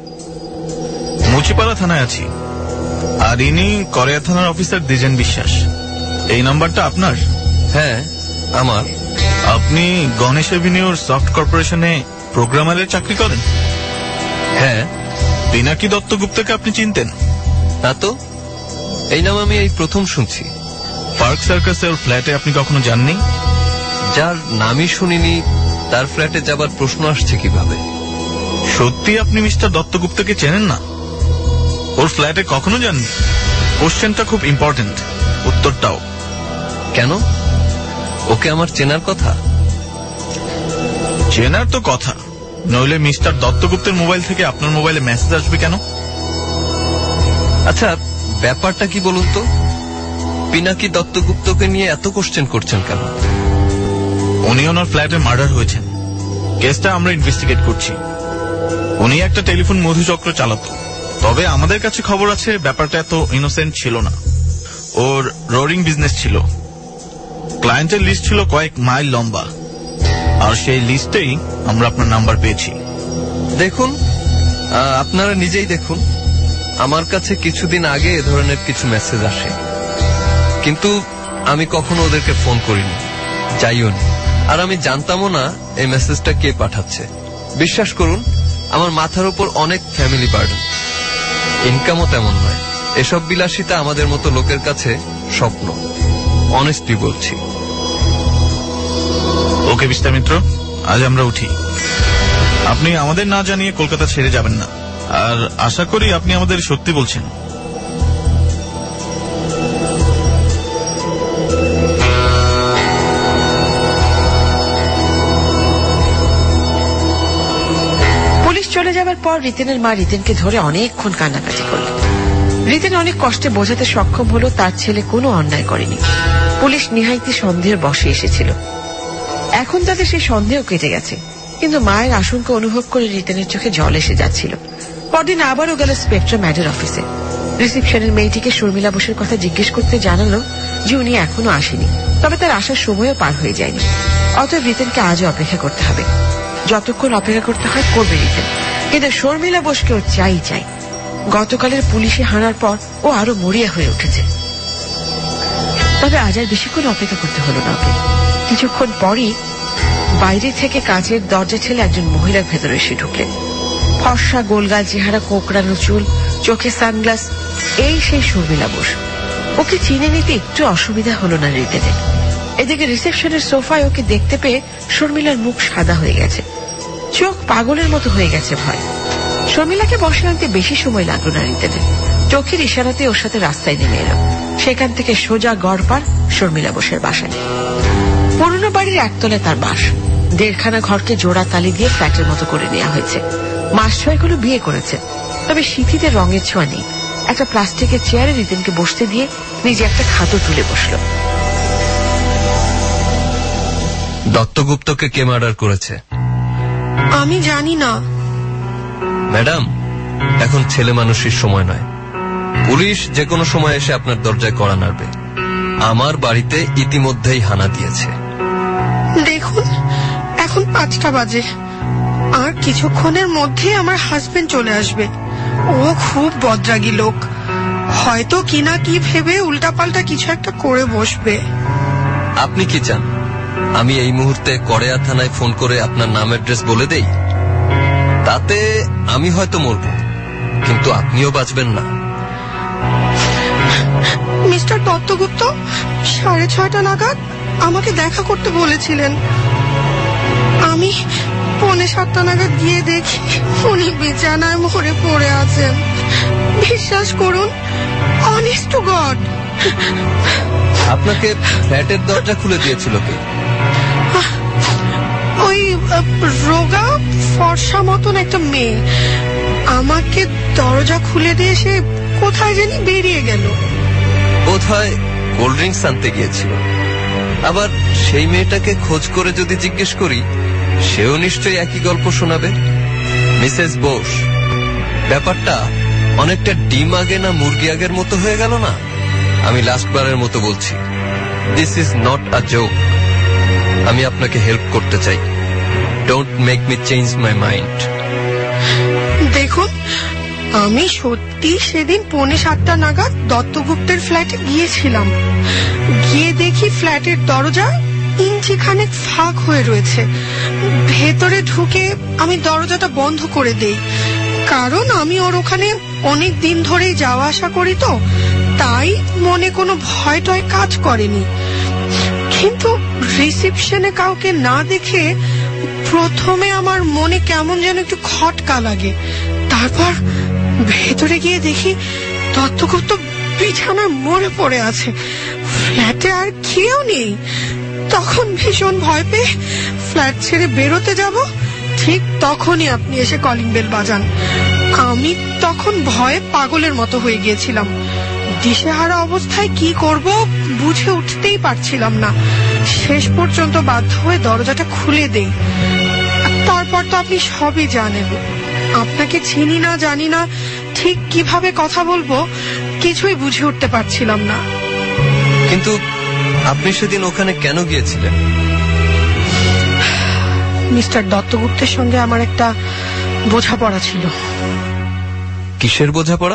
মুচিপাড়া থানায় আছি। আর ইনি করিয়া থানার অফিসার দ্বিজেন বিশ্বাস। এই নাম্বারটা আপনার? হ্যাঁ আমার। আপনি গণেশ এভিনিউর সফট কর্পোরেশনে প্রোগ্রামারের চাকরি করেন? হ্যাঁ। পিনাকি দত্তগুপ্তকে আপনি চিনতেন? না তো, এই নাম আমি এই প্রথম শুনছি। পার্ক সার্কাসের ফ্ল্যাটে আপনি কখনো যাননি? যার নামই শুনিনি তার ফ্ল্যাটে যাবার প্রশ্ন আসছে কিভাবে? সত্যি আপনি মিস্টার দত্তগুপ্তকে চেনেন না? ওর ফ্ল্যাটে কখনো যাননি? কোশ্চেনটা খুব ইম্পর্টেন্ট, উত্তরটাও। কেন? ওকে আমার চেনার কথা? চেনার তো কথা, নইলে মিস্টার দত্তগুপ্তের মোবাইল থেকে আপনার মোবাইলে মেসেজ আসবে কেন? আচ্ছা, ব্যাপারটা কি বলুন তো? পিনাকি দত্তগুপ্তকে নিয়ে এত কোশ্চেন করছেন কেন? উনি ওনার ফ্ল্যাটে মার্ডার হয়েছেন, কেসটা আমরা ইনভেস্টিগেট করছি। উনি একটা টেলিফোন মধুচক্র চালাতো, তবে আমাদের কাছে খবর আছে ব্যাপারটা এত ইনোসেন্ট ছিল না। ওর রোরিং বিজনেস ছিল, ক্লায়েন্টের লিস্ট ছিল কয়েক মাইল লম্বা, আর সেই লিস্টেই আমরা আপনার নাম্বার পেয়েছি। দেখুন, আপনারা নিজেই দেখুন, আমার কাছে কিছুদিন আগে এ ধরনের কিছু মেসেজ আসে, কিন্তু আমি কখনো ওদেরকে ফোন করিনি, যাইও নি, আর আমি জানতামও না এই মেসেজটা কে পাঠাচ্ছে। বিশ্বাস করুন, আমার মাথার উপর অনেক ফ্যামিলি বার্ডেন, ইনকামও তেমন নয়। এসব বিলাসিতা আমাদের মতো লোকের কাছে স্বপ্ন। অনেস্টলি বলছি। ওকে মিস্টার মিত্র, আজ আমরা উঠি। আপনি আমাদের না জানিয়ে কলকাতা ছেড়ে যাবেন না, আর আশা করি আপনি আমাদের সত্যি বলছেন। পুলিশ চলে যাবার পর রিতেনের মা রিতেনকে ধরে অনেকক্ষণ কান্নাকাটি করল। রিতেন অনেক কষ্টে বোঝাতে সক্ষম হলো তার ছেলে কোনো অন্যায় করেনি। পুলিশ নিহাইতি সন্দেহের বশে এসেছিল। এখন তাদের সেই সন্দেহ কেটে গেছে, কিন্তু মায়ের আশঙ্কা অনুভব করে রিতেনের চোখে জল এসে যাচ্ছিল। পরদিন আবারও গেল স্পেকট্রাম ম্যাডের অফিসে। রিসেপশনের মেয়েটিকে শর্মিলা বোসের কথা জিজ্ঞেস করতে জানালো যে উনি এখনো আসেনি, তবে তার আসার সময়ও পার হয়ে যায়নি। অতএব রিতেনকে আজও অপেক্ষা করতে হবে। যতক্ষণ অপেক্ষা করতে হয় করবে রিতেন, কিন্তু শর্মিলা বোসকে ও চাই চাই। গতকালের পুলিশে হানার পর ও আরো মরিয়া হয়ে উঠেছে। তবে আজ আর বেশিক্ষণ অপেক্ষা করতে হলো না ওকে। কিছুক্ষণ পরই বাইরে থেকে কাঁচের দরজা ঠেলে একজন মহিলার ভেতরে এসে ঢুকলেন। ফর্সা গোলগাল চেহারা, কোঁকড়ানো চুল, চোখে সানগ্লাস, এই সেই শর্মিলা বোস। ওকে চিনে নিতে একটু অসুবিধা হলো না রিতেনের। এদিকে রিসেপশনের সোফায় ওকে দেখতে পেয়ে শর্মিলার মুখ সাদা হয়ে গেছে, চোখ পাগলের মতো হয়ে গেছে ভয়। শর্মিলাকে বসে আনতে বেশি সময় লাগলো না রিতেনের। চোখের ইশারাতে ওর সাথে রাস্তায় নেমে এলো। সেখান থেকে সোজা গড়পাড় শর্মিলা বোসের বাসায়। পুরনো বাড়ির একতলায় তার বাস। দেড়খানা ঘরকে জোড়া তালি দিয়ে ফ্ল্যাটের মতো করে নেওয়া হয়েছে। মাস ছয় হলো বিয়ে করেছে, তবে সিঁথিতে রঙের ছোঁয়া নেই। একটা প্লাস্টিকের চেয়ারে রিতেনকে বসতে দিয়ে নিজে একটা খাটো তুলে বসল। দত্তগুপ্তকে কে মার্ডার করেছে? আমি জানি না ম্যাডাম, এখন ছেলে মানুষের সময় নয়। পুলিশ যে কোনো সময় এসে আপনার দরজায় কড়া নাড়বে। আমার বাড়িতে ইতিমধ্যেই হানা দিয়েছে। দেখুন, এখন পাঁচটা বাজে, আর কিছুক্ষণের মধ্যে আমার হাজবেন্ড চলে আসবে। ও খুব বদরাগী লোক, হয়তো কিনা কি ভেবে উল্টাপাল্টা কিছু একটা করে বসবে। আপনি কি চান আমি এই মুহূর্তে কড়েয়া থানায় ফোন করে আপনার নাম অ্যাড্রেস বলে দেই? তাতে আমি হয়তো মরব, কিন্তু আপনিও বাঁচবেন না। মিস্টার দত্তগুপ্ত সাড়ে ছয়টা নাগাদ আমাকে দেখা করতে বলেছিলেন। আমি পৌনে সাতটা নাগাদ গিয়ে দেখি উনি বিছানায় মরে পড়ে আছেন। বিশ্বাস করুন, অনেস্ট টু গড। আপনাকে ফ্ল্যাটের দরজা খুলে দিয়েছিল কে? ওই রোগা ফর্সা মতন একটা মেয়ে আমাকে দরজা খুলে দিয়ে সে কোথায় জানি বেরিয়ে গেল। বোধহয় কোল্ড ড্রিঙ্কস আনতে গিয়েছিল। আবার সেই মেয়েটাকে খোঁজ করে যদি জিজ্ঞেস করি, সেও নিশ্চয়ই একই গল্প শোনাবে। মিসেস বোস, ব্যাপারটা অনেকটা ডিম আগে না মুরগি আগের মতো হয়ে গেল না? আমি লাস্টবারের মতো বলছি, this is not a joke. আমি আপনাকে হেল্প করতে চাই। Don't make me change my mind. দেখুন, আমি সত্যি সেদিন পৌনে সাতটা নাগাদ দত্তগুপ্তের ফ্ল্যাটে গিয়েছিলাম। গিয়ে দেখি ফ্ল্যাটের দরজা ইঞ্চিখানেক ফাঁক হয়ে রয়েছে। ভেতরে ঢুকে আমি দরজাটা বন্ধ করে দেই, কারণ আমি ওর ওখানে অনেক দিন ধরেই যাওয়া আসা করি, তো তাই মনে কোনো ভয় টয় কাজ করেনি। কিন্তু রিসেপশনে কাউকে না দেখে প্রথমে আমার মনে কেমন যেন একটু খটকা লাগে। তারপর ভেতরে গিয়ে দেখি দত্তগুপ্ত বিছানায় মরে পড়ে আছে, ফ্ল্যাটে আর কেউ নেই। তখন ভীষণ ভয় পেয়ে ফ্ল্যাট ছেড়ে বেরোতে যাব, ঠিক তখনই আপনি এসে কলিং বেল বাজান। আমি তখন ভয়ে পাগলের মতো হয়ে গিয়েছিলাম। দিশেহারা অবস্থায় কি করব বুঝে উঠতেই পারছিলাম না। শেষ পর্যন্ত বাধ্য হয়ে দরজাটা খুলে দেই। তারপর তো আপনি সবই জানেন। আপনাকে চিনি না, জানি না, ঠিক কিভাবে কথা বলবো কিছুই বুঝে উঠতে পারছিলাম না। কিন্তু আপনি সেদিন ওখানে কেন গিয়েছিলেন? মিস্টার দত্তগুপ্তের সঙ্গে আমার একটা বোঝাপড়া ছিল। কিসের বোঝাপড়া?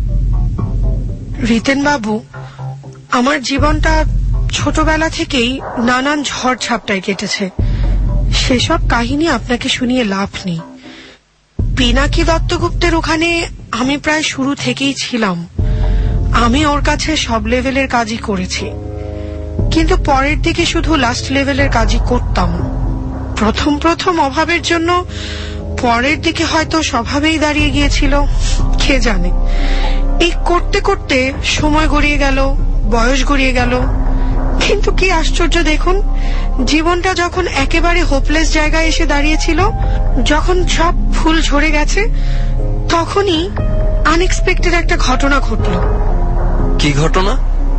রিতেন বাবু, আমার জীবনটা ছোটবেলা থেকেই নানান ঝড় ঝাপটায় কেটেছে। সেসব কাহিনী আপনাকে শুনিয়ে লাভ নেই। পিনাকি দত্তগুপ্তের ওখানে আমি প্রায় শুরু থেকেই ছিলাম। আমি ওর কাছে সব লেভেলের কাজই করেছি। কিন্তু পরের দিকে শুধু লাস্ট লেভেলের কাজই করতাম। প্রথম প্রথম অভাবের জন্য পরের দিকে হয়তো স্বভাবেই দাঁড়িয়ে গিয়েছিল, কে জানে। এই করতে করতে সময় গড়িয়ে গেল, বয়স গড়িয়ে গেল। কিন্তু কি আশ্চর্য দেখুন, জীবনটা যখন একেবারে হোপলেস জায়গায় এসে দাঁড়িয়েছিল, যখন সব ফুল ঝরে গেছে, তখনই আনএক্সপেক্টেড একটা ঘটনা ঘটল। কি ঘটনা?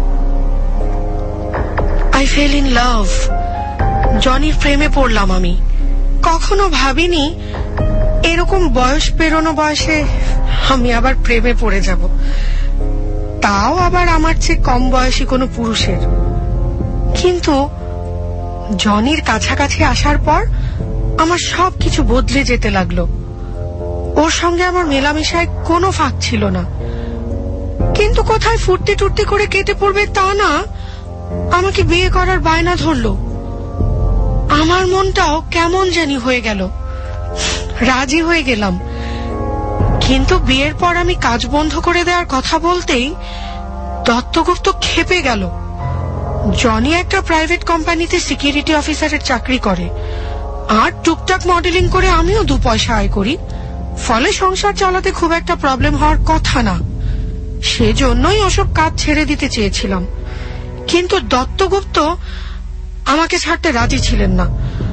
I fell in love. জনির প্রেমে পড়লাম আমি। কখনো ভাবিনি এরকম বয়স পেরোনো বয়সে আমি আবার প্রেমে পড়ে যাব, তাও আবার আমার চেয়ে কম বয়সী কোনো পুরুষের। কিন্তু জনির কাছাকাছি আসার পর আমার সবকিছু বদলে যেতে লাগলো। ওর সঙ্গে আমার মেলামেশায় কোনো ফাঁক ছিল না। কিন্তু কোথায় ফুর্তি টুর্তি করে কেটে পড়বে তা না, আমাকে বিয়ে করার বায়না ধরলো। আমার মনটাও কেমন জানি হয়ে গেল, রাজি হয়ে গেলাম। কিন্তু বিয়ের পর আমি কাজ বন্ধ করে দেওয়ার কথা বলতেই দত্তগুপ্ত ক্ষেপে গেল। জনি একটা প্রাইভেট কোম্পানিতে সিকিউরিটি অফিসারের চাকরি করে, আর টুকটাক মডেলিং করে আমিও দু পয়সা আয় করি। ফলে সংসার চালাতে খুব একটা প্রবলেম হওয়ার কথা না। সেজন্যই ওসব কাজ ছেড়ে দিতে চেয়েছিলাম। কিন্তু দত্তগুপ্ত আমাকে ছাড়তে রাজি ছিলেন না।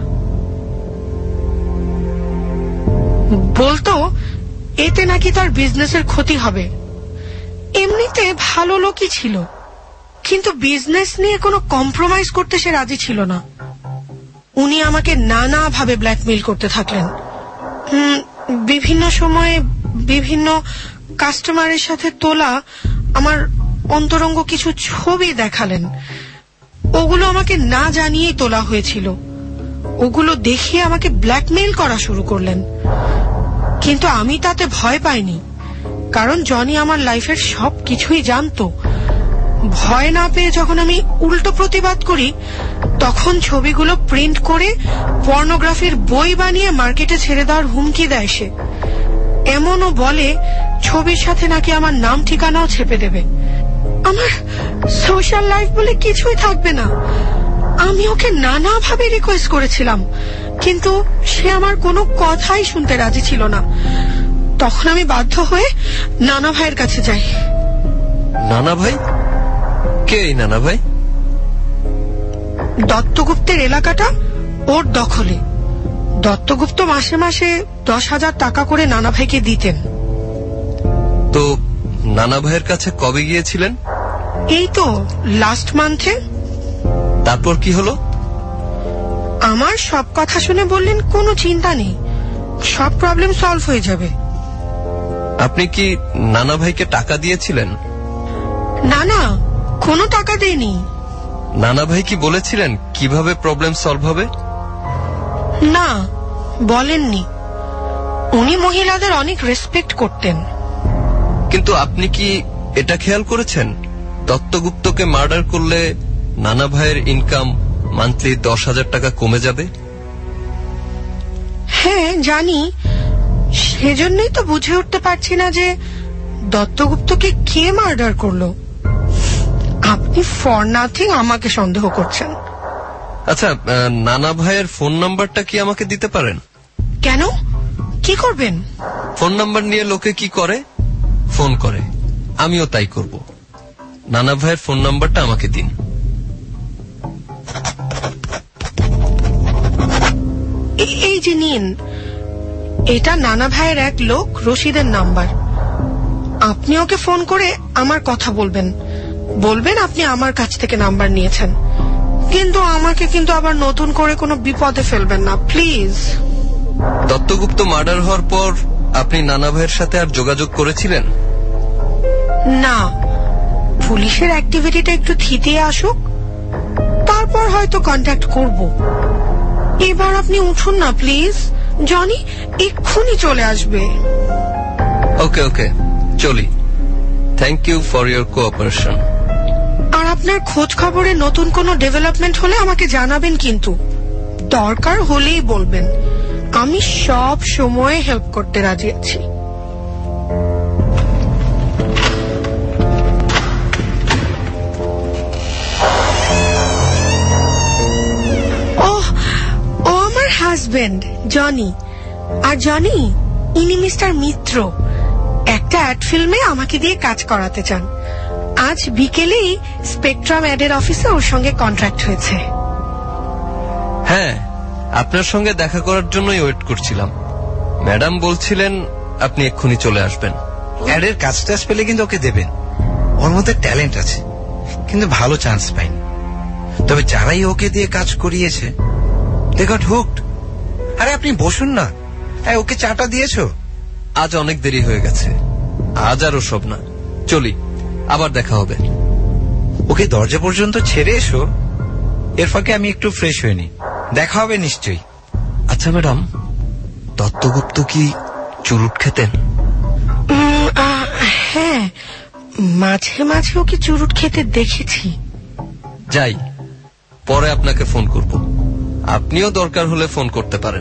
বলতো এতে নাকি তার বিজনেসের ক্ষতি হবে। এমনিতে ভালো লোকই ছিল, কিন্তু বিজনেস নিয়ে কোনো কম্প্রোমাইজ করতে সে রাজি ছিল না। উনি আমাকে নানা ভাবে ব্ল্যাকমেইল করতে থাকলেন। বিভিন্ন সময়ে বিভিন্ন কাস্টমারের সাথে তোলা আমার অন্তরঙ্গ কিছু ছবি দেখালেন। ওগুলো আমাকে না জানিয়েই তোলা হয়েছিল। ওগুলো দেখিয়ে আমাকে ব্ল্যাকমেইল করা শুরু করলেন। কিন্তু আমি তাতে ভয় পাইনি, কারণ জনি আমার লাইফের সব কিছুই জানতো। ভয় না পেয়ে যখন আমি উল্টো প্রতিবাদ করি, তখন ছবিগুলো প্রিন্ট করে পর্নোগ্রাফির বই বানিয়ে মার্কেটে ছেড়ে দেওয়ার হুমকি দেয় সে। এমনও বলে ছবির সাথে নাকি আমার নাম ঠিকানাও ছেপে দেবে। আমার সোশ্যাল লাইফ বলে কিছুই থাকবে না। আমি ওকে নানা ভাবে রিকোয়েস্ট করেছিলাম, কিন্তু সে আমার কোনো কথাই শুনতে রাজি ছিল না। তখন আমি বাধ্য হয়ে নানা ভাইয়ের কাছে যাই। নানা ভাই? কে এই নানা ভাই? দত্তগুপ্তের এলাকাটা ওর দখলে। দত্তগুপ্ত মাসে মাসে দশ হাজার টাকা করে নানা ভাইকে দিতেন। তো নানা ভাইয়ের কাছে কবে গিয়েছিলেন? এই তো লাস্ট মান্থে। তারপর কি হলো? আমার সব কথা শুনে বললেন কোনো চিন্তা নেই, সব প্রবলেম সলভ হয়ে যাবে। আপনি কি নানা ভাইকে টাকা দিয়েছিলেন? না না, কোনো টাকা দেয়নি। নানা ভাই কি বলেছিলেন কিভাবে প্রবলেম সলভ হবে? না, বলেননি। উনি মহিলাদের অনেক রেসপেক্ট করতেন। কিন্তু আপনি কি এটা খেয়াল করেছেন দত্তগুপ্তকে মার্ডার করলে নানা ভাইয়ের ইনকাম মান্থলি দশ হাজার টাকা কমে যাবে? হ্যাঁ জানি, সেজন্যই তো বুঝে উঠতে পারছি না যে দত্তগুপ্তকে কে মার্ডার করলো। আপনি ফর নাথিং আমাকে সন্দেহ করছেন। আচ্ছা, নানা ভাইয়ের ফোন নাম্বারটা কি আমাকে দিতে পারেন? কেন, কি করবেন? ফোন নাম্বার নিয়ে লোকে কি করে? ফোন করে, আমিও তাই করব। নানা ভাইয়ের ফোন নাম্বারটা আমাকে দিন। এই যে নিন, এটা নানা ভাইয়ের এক লোক রশিদের নাম্বার। আপনি ওকে ফোন করে আমার কথা বলবেন, বলবেন আপনি আমার কাছ থেকে নাম্বার নিয়েছেন। কিন্তু আমাকে কিন্তু আবার নতুন করে কোনো বিপদে ফেলবেন না প্লিজ। দত্তগুপ্ত মার্ডার হওয়ার পর আপনি নানা ভাইয়ের সাথে আর যোগাযোগ করেছিলেন? না, পুলিশের অ্যাক্টিভিটিটা একটু থিতিয়ে আসুক, তারপর হয়তো কন্ট্যাক্ট করব। এবার আপনি উঠুন না প্লিজ, জনি এক্ষুনি চলে আসবে। ওকে ওকে, চলি। Thank you for your cooperation. আর আপনার খোঁজ খবরে নতুন কোনো ডেভেলপমেন্ট হলে আমাকে জানাবেন, কিন্তু দরকার হলেই বলবেন। আমি সব সময় হেল্প করতে রাজি আছি। Friend Johnny. আর জনি ইনি মিস্টার মিত্র, একটা অ্যাড ফিল্মে আমাকে দিয়ে কাজ করাতে চান। আজ বিকেলেই স্পেকট্রাম অ্যাডের অফিসে ওর সঙ্গে কন্ট্রাক্ট হয়েছে। হ্যাঁ, আপনার সঙ্গে দেখা করার জন্যই ওয়েট করছিলাম। ম্যাডাম বলছিলেন আপনি এক্ষুনি চলে আসবেন। অ্যাডের কাজ টাজ পেলে কিন্তু ওকে দেবেন। ওর মধ্যে ট্যালেন্ট আছে, কিন্তু ভালো চান্স পাইনি। তবে যারাই ওকে দিয়ে কাজ করিয়েছে দে গট হুকড। আরে আপনি বসুন না, ওকে চাটা দিয়েছো? আজ অনেক দেরি হয়ে গেছে, আজ আর ওসব না, চলি, আবার দেখা হবে। ওকে দরজা পর্যন্ত ছেড়ে এসো, এর ফাঁকে আমি একটু ফ্রেশ হয়ে নি, দেখা হবে নিশ্চয়ই। আচ্ছা ম্যাডাম, দত্তগুপ্ত কি চুরুট খেতেন? হ্যাঁ, মাঝে মাঝে ওকে চুরুট খেতে দেখেছি। যাই, পরে আপনাকে ফোন করব, আপনিও দরকার হলে ফোন করতে পারেন।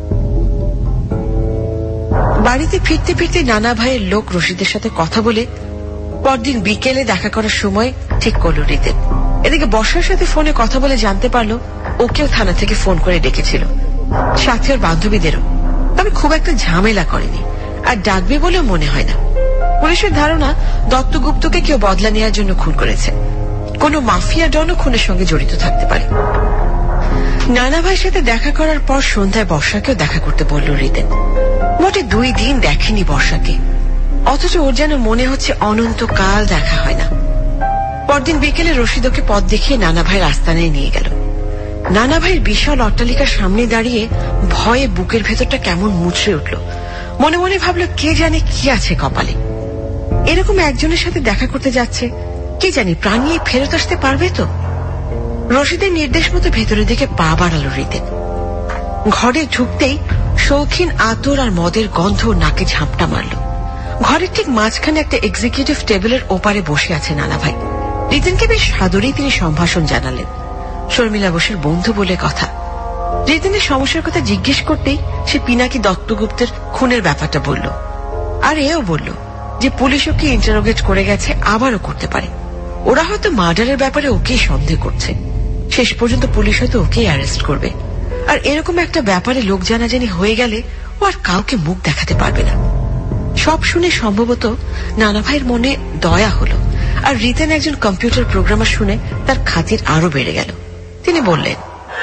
বাড়িতে ফিরতে ফিরতে নানা ভাইয়ের লোক রশিদের সাথে কথা বলে পরদিন বিকেলে দেখা করার সময় ঠিক করল রিতেন। এদিকে বর্ষার সাথে ফোনে কথা বলে জানতে পারলো ওকেও থানা থেকে ফোন করে ডেকেছিল, সাথে ওর বান্ধবীদেরও। তবে খুব একটা ঝামেলা করেনি, আর ডাকবে বলেও মনে হয় না। পুলিশের ধারণা দত্তগুপ্তকে কেউ বদলা নেওয়ার জন্য খুন করেছে, কোন মাফিয়া ডনও খুনের সঙ্গে জড়িত থাকতে পারে। নানা ভাইয়ের সাথে দেখা করার পর সন্ধ্যায় বর্ষাকেও দেখা করতে বলল রিতেন। মোটে দুই দিন দেখেনি বর্ষাকে, অথচ ওর যেন মনে হচ্ছে অনন্তকাল দেখা হয় না। পরদিন বিকেলে রশিদ ওকে পথ দেখিয়ে নানা ভাইয়ের আস্তানায় নিয়ে গেল। নানা ভাইয়ের বিশাল অট্টালিকার সামনে দাঁড়িয়ে ভয়ে বুকের ভেতরটা কেমন মুচড়ে উঠল। মনে মনে ভাবলো কে জানে কি আছে কপালে। এরকম একজনের সাথে দেখা করতে যাচ্ছে, কে জানি প্রাণ নিয়ে ফেরত আসতে পারবে তো। রশিদের নির্দেশ মতো ভেতরের দিকে পা বাড়ালো রিতেন। ঘরে ঢুকতেই শৌখিন আতর আর মদের গন্ধ নাকে ঝাপটা মারল। ঘরের ঠিক মাঝখানে একটা এক্সিকিউটিভ টেবিলের ওপারে বসে আছে নানা ভাই। রিতেনকে বেশ সাদরেই তিনি সম্ভাষণ জানালেন। শর্মিলা বসের বন্ধু বলে কথা। রিতেনের সমস্যার কথা জিজ্ঞেস করতেই সে পিনাকি দত্তগুপ্তের খুনের ব্যাপারটা বলল, আর এও বলল যে পুলিশ ওকে ইন্টারোগেট করে গেছে, আবারও করতে পারে। ওরা হয়তো মার্ডারের ব্যাপারে ওকেই সন্দেহ করছে, শেষ পর্যন্ত পুলিশ হয়তো ওকেই অ্যারেস্ট করবে। আর এরকম একটা ব্যাপারে লোক জানাজানি হয়ে গেলে ও আর কাউকে মুখ দেখাতে পারবে না। সব শুনে সম্ভবত নানা ভাইয়ের মনে দয়া হলো, আর রিতেন একজন কম্পিউটার প্রোগ্রামার শুনে তার খাতির আরো বেড়ে গেল। তিনি বললেন,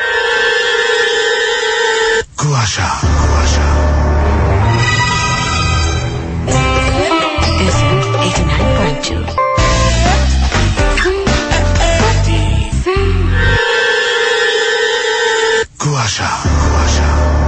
কুয়াশা কুয়াশা কুয়াশা কুয়াশা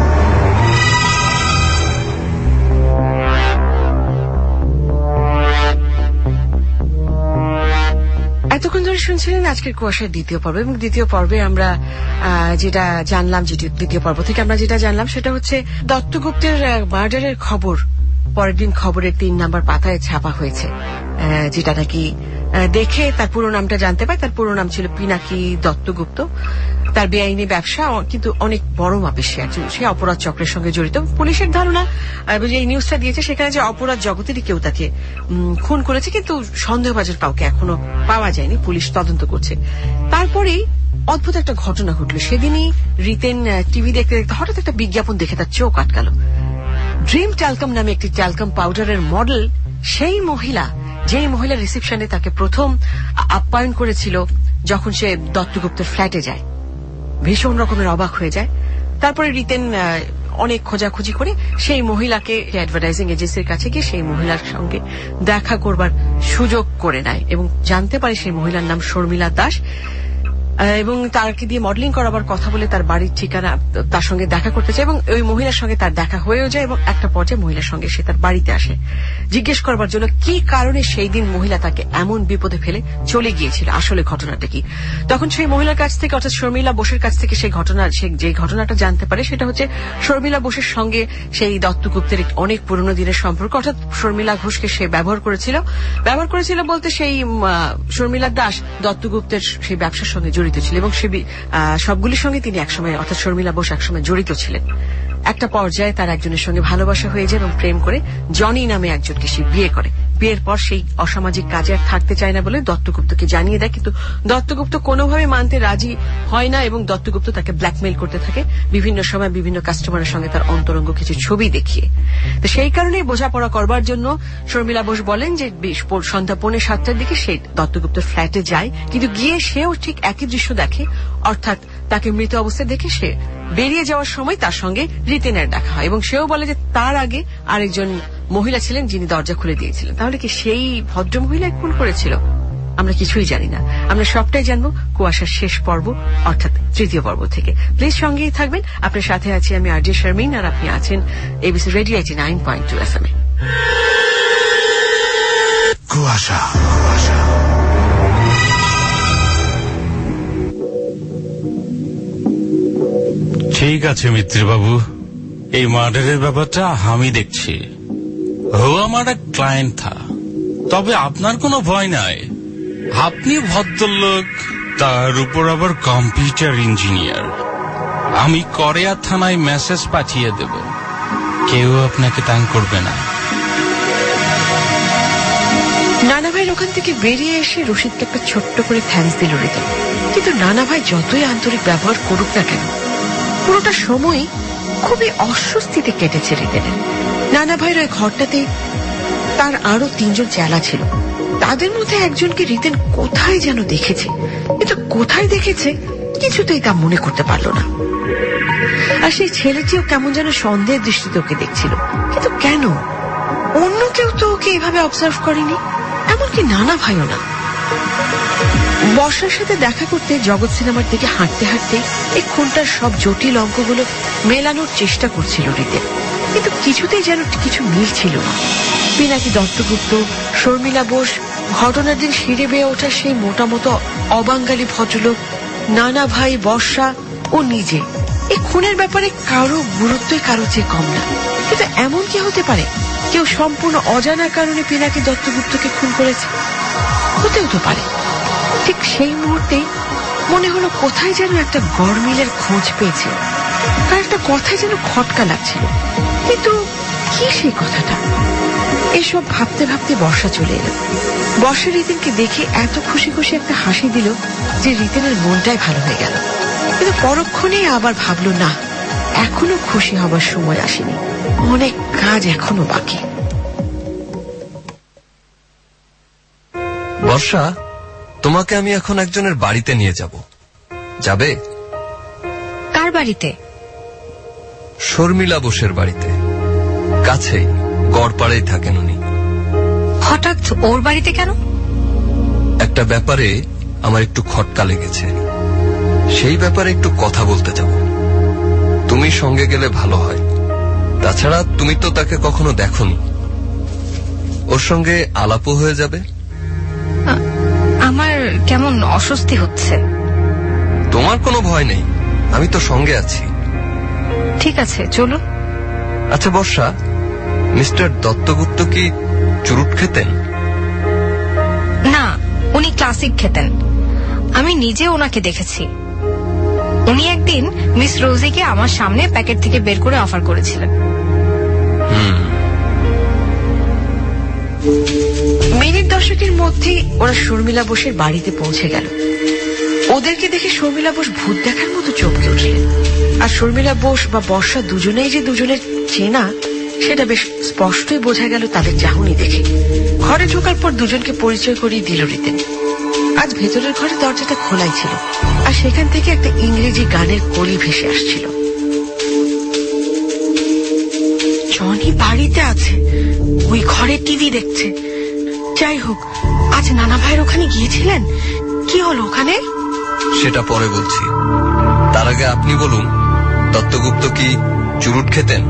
এতক্ষণ ধরে শুনছিলেন আজকের কুয়াশার দ্বিতীয় পর্ব, এবং দ্বিতীয় পর্বে আমরা যেটা জানলাম, যেটি দ্বিতীয় পর্ব থেকে আমরা যেটা জানলাম সেটা হচ্ছে দত্তগুপ্তের মার্ডারের খবর পরের দিন খবরের তিন নাম্বার পাতায় ছাপা হয়েছে, যেটা নাকি দেখে তার পুরো নামটা জানতে পায়। তার পুরো নাম ছিল পিনাকি দত্তগুপ্ত। তার বেআইনি ব্যবসা, কিন্তু অনেক বড় মাপের সে একজন, সে অপরাধ চক্রের সঙ্গে জড়িত। পুলিশের ধারণা যে এই নিউজটা দিয়েছে সেখানে যে অপরাধ জগতেরই কেউ তাকে খুন করেছে, কিন্তু সন্দেহভাজন কাউকে এখনো পাওয়া যায়নি, পুলিশ তদন্ত করছে। তারপরেই অদ্ভুত একটা ঘটনা ঘটল। সেদিনই রিতেন টিভি দেখতে দেখতে হঠাৎ একটা বিজ্ঞাপন দেখে তার চোখ আটকাল। ড্রিম ট্যালকাম নামে একটি ট্যালকাম পাউডারের মডেল সেই মহিলা, যেই মহিলা রিসেপশনে তাকে প্রথম আপ্যায়ন করেছিল যখন সে দত্তগুপ্তের ফ্ল্যাটে যায়। ভীষণ রকমের অবাক হয়ে যায়। তারপরে রিতেন অনেক খোঁজাখুঁজি করে সেই মহিলাকে অ্যাডভার্টাইজিং এজেন্সির কাছে গিয়ে সেই মহিলার সঙ্গে দেখা করবার সুযোগ করে নেয় এবং জানতে পারে সেই মহিলার নাম শর্মিলা দাস, এবং তাকে দিয়ে মডেলিং করাবার কথা বলে তার বাড়ির ঠিকানা তার সঙ্গে দেখা করতে চায়, এবং ওই মহিলার সঙ্গে তার দেখা হয়েও যায়। এবং একটা পর্যায়ে মহিলার সঙ্গে সে তার বাড়িতে আসে জিজ্ঞেস করবার জন্য কি কারণে সেই দিন মহিলা তাকে এমন বিপদে ফেলে চলে গিয়েছিল, আসলে ঘটনাটা কি। তখন সেই মহিলার কাছ থেকে, অর্থাৎ শর্মিলা বোসের কাছ থেকে সেই ঘটনা, যে ঘটনাটা জানতে পারে সেটা হচ্ছে শর্মিলা বোসের সঙ্গে সেই দত্তগুপ্তের অনেক পুরনো দিনের সম্পর্ক, অর্থাৎ শর্মিলা ঘোষকে সে ব্যবহার করেছিল। ব্যবহার করেছিল বলতে সেই শর্মিলা দাস দত্তগুপ্তের সেই ব্যবসার সঙ্গে জড়িত ছিল, এবং সে সবগুলির সঙ্গে তিনি একসময়, অর্থাৎ শর্মিলা বোস একসময় জড়িত ছিলেন। একটা পর্যায়ে তার একজনের সঙ্গে ভালোবাসা হয়ে যায় এবং প্রেম করে জনি নামে একজনকে সে বিয়ে করে। বিয়ের পর সেই অসামাজিক কাজে আর থাকতে চায় না বলে দত্তগুপ্তকে জানিয়ে দেয়, কিন্তু দত্তগুপ্ত কোনোভাবে মানতে রাজি হয় না এবং দত্তগুপ্ত তাকে ব্ল্যাকমেইল করতে থাকে বিভিন্ন সময় বিভিন্ন কাস্টমারের সঙ্গে তার অন্তরঙ্গ কিছু ছবি দেখিয়ে। তো সেই কারণেই বোঝাপড়া করবার জন্য শর্মিলা বোস বলেন যে সন্ধ্যা পৌনে সাতটার দিকে সে দত্তগুপ্তের ফ্ল্যাটে যায়, কিন্তু গিয়ে সেও ঠিক একই দৃশ্য দেখে, অর্থাৎ তাকে মৃত অবস্থায় দেখে সে বেরিয়ে যাওয়ার সময় তার সঙ্গে রিতেনের দেখা হয় এবং সেও বলে যে তার আগে আরেকজন মহিলা ছিলেন যিনি দরজা খুলে দিয়েছিলেন। তাহলে কি সেই ভদ্র মহিলাই খুন করেছিল? আমরা কিছুই জানি না। আমরা সবটাই জানবো কুয়াশার শেষ পর্ব অর্থাৎ তৃতীয় পর্ব থেকে। প্লিজ সঙ্গেই থাকবেন। আপনার সাথে আছি আমি আরজে শারমিন, আর আপনি আছেন ABC radio eighty nine point two F M এ। কুয়াশা কুয়াশা ঠিক আছে মিত্রবাবু, এই মার্ডারের ব্যাপারটা আমি দেখছি। ও আমার এক ক্লায়েন্ট থা, তবে আপনার কোনো ভয় নাই। আপনি ভদ্রলোক, তার উপর আবার কম্পিউটার ইঞ্জিনিয়ার। আমি করেয়া থানায় মেসেজ পাঠিয়ে দেব, কেউ আপনাকে তাং করবে না। নানা ভাইয়ের ওখান থেকে বেরিয়ে এসে রশিদকে একটা ছোট্ট করে থ্যাঙ্কস দিল রিতেন, কিন্তু নানা ভাই যতই আন্তরিক ব্যবহার করুক না কেন পুরোটা সময় খুবই অস্বস্তিতে কেটেছে রিতেনের। নানা ভাইয়ের ওই ঘরটাতে তার আরো তিনজন চেলা ছিল, তাদের মধ্যে একজনকে রিতেন কোথায় যেন দেখেছে, কিন্তু কোথায় দেখেছে কিছুতেই তা মনে করতে পারল না। আর সেই ছেলেটিও কেমন যেন সন্দেহের দৃষ্টিতে ওকে দেখছিল, কিন্তু কেন? অন্য কেউ তো ওকে এভাবে অবজার্ভ করেনি, এমনকি নানা ভাইও না। বর্ষার সাথে দেখা করতে জগৎ সিনেমার দিকে হাঁটতে হাঁটতে এই খুনটার সব জটিল অঙ্কগুলো মেলানোর চেষ্টা করছিল রিতেন, কিন্তু কিছুতেই যেন কিছু মিল ছিল না। পিনাকি দত্তগুপ্ত, শর্মিলা বোস, ঘটনার দিন সিঁড়ে বেয়ে ওঠা সেই মোটা মতো অবাঙ্গালী ভদ্রলোক, নানা ভাই, বর্ষা ও নিজে, এই খুনের ব্যাপারে কারো গুরুত্বই কারো চেয়ে কম না। কিন্তু এমন কি হতে পারে কেউ সম্পূর্ণ অজানা কারণে পিনাকি দত্তগুপ্তকে খুন করেছে? হতেও তো পারে। ঠিক সেই মুহূর্তে মনে হলো কোথায় যেন একটা গড়মিলের খোঁজ পেয়েছে, তার একটা কথায় যেন খটকা লাগছিল, কিন্তু কি সেই কথাটা? এসব ভাবতে ভাবতে বর্ষা চলে এলো। বর্ষা রিতেনকে দেখে এত খুশি খুশি একটা হাসি দিল যে রিতেনের মনটাই ভালো হয়ে গেল, কিন্তু পরক্ষণেই আবার ভাবলো না, এখনো খুশি হবার সময় আসেনি, অনেক কাজ এখনো বাকি। বর্ষা, তোমাকে আমি এখন একজনের বাড়িতে নিয়ে যাব, যাবে? কার বাড়িতে? শর্মিলা বোসের বাড়িতে, কাছেই, গড়পাড়েই থাকেন উনি। হঠাৎ ওর বাড়িতে কেন? একটা ব্যাপারে আমার একটু খটকা লেগেছে, সেই ব্যাপারে একটু কথা বলতে যাব। তুমি সঙ্গে গেলে ভালো হয়। তাছাড়া তুমি তো তাকে কখনো দেখোনি, ওর সঙ্গে আলাপও হয়ে যাবে। আমার কেমন অস্বস্তি হচ্ছে। তোমার কোনো ভয় নেই, আমি তো সঙ্গে আছি। ঠিক আছে, চলুন। আচ্ছা বর্ষা, মিস্টার দত্তগুপ্ত কি চুরুট খেতেন? না, উনি ক্লাসিক খেতেন। আমি নিজে ওনাকে দেখেছি। উনি একদিন মিস রোজিকে আমার সামনে প্যাকেট থেকে বের করে অফার করেছিলেন। মিনিট দশকের মধ্যেই ওরা শর্মিলা বোসের বাড়িতে পৌঁছে গেল। ওদেরকে দেখে শর্মিলা বোস ভূত দেখার মতো চমকে উঠলেন। আর শর্মিলা বোস বা বর্ষা দুজনেই যে দুজনের চেনা সেটা বেশ স্পষ্টই বোঝা গেল তাদের চাহনি দেখে। ঘরে ঢোকার পর দুজনকে পরিচয় করিয়ে দিল রিতেন। আজ ভেতরের ঘরে দরজাটা খোলাই ছিল, আর সেখান থেকে একটা ইংরেজি গানের কলি ভেসে আসছিল। জনি বাড়িতে আছে, ওই ঘরে টিভি দেখছে। যাই হোক, আজ নানা ভাইয়ের ওখানে গিয়েছিলেন, কি হলো ওখানে? সেটা পরে বলছি, তার আগে আপনি বলুন, দত্তগুপ্ত কি চুরুট খেতেন?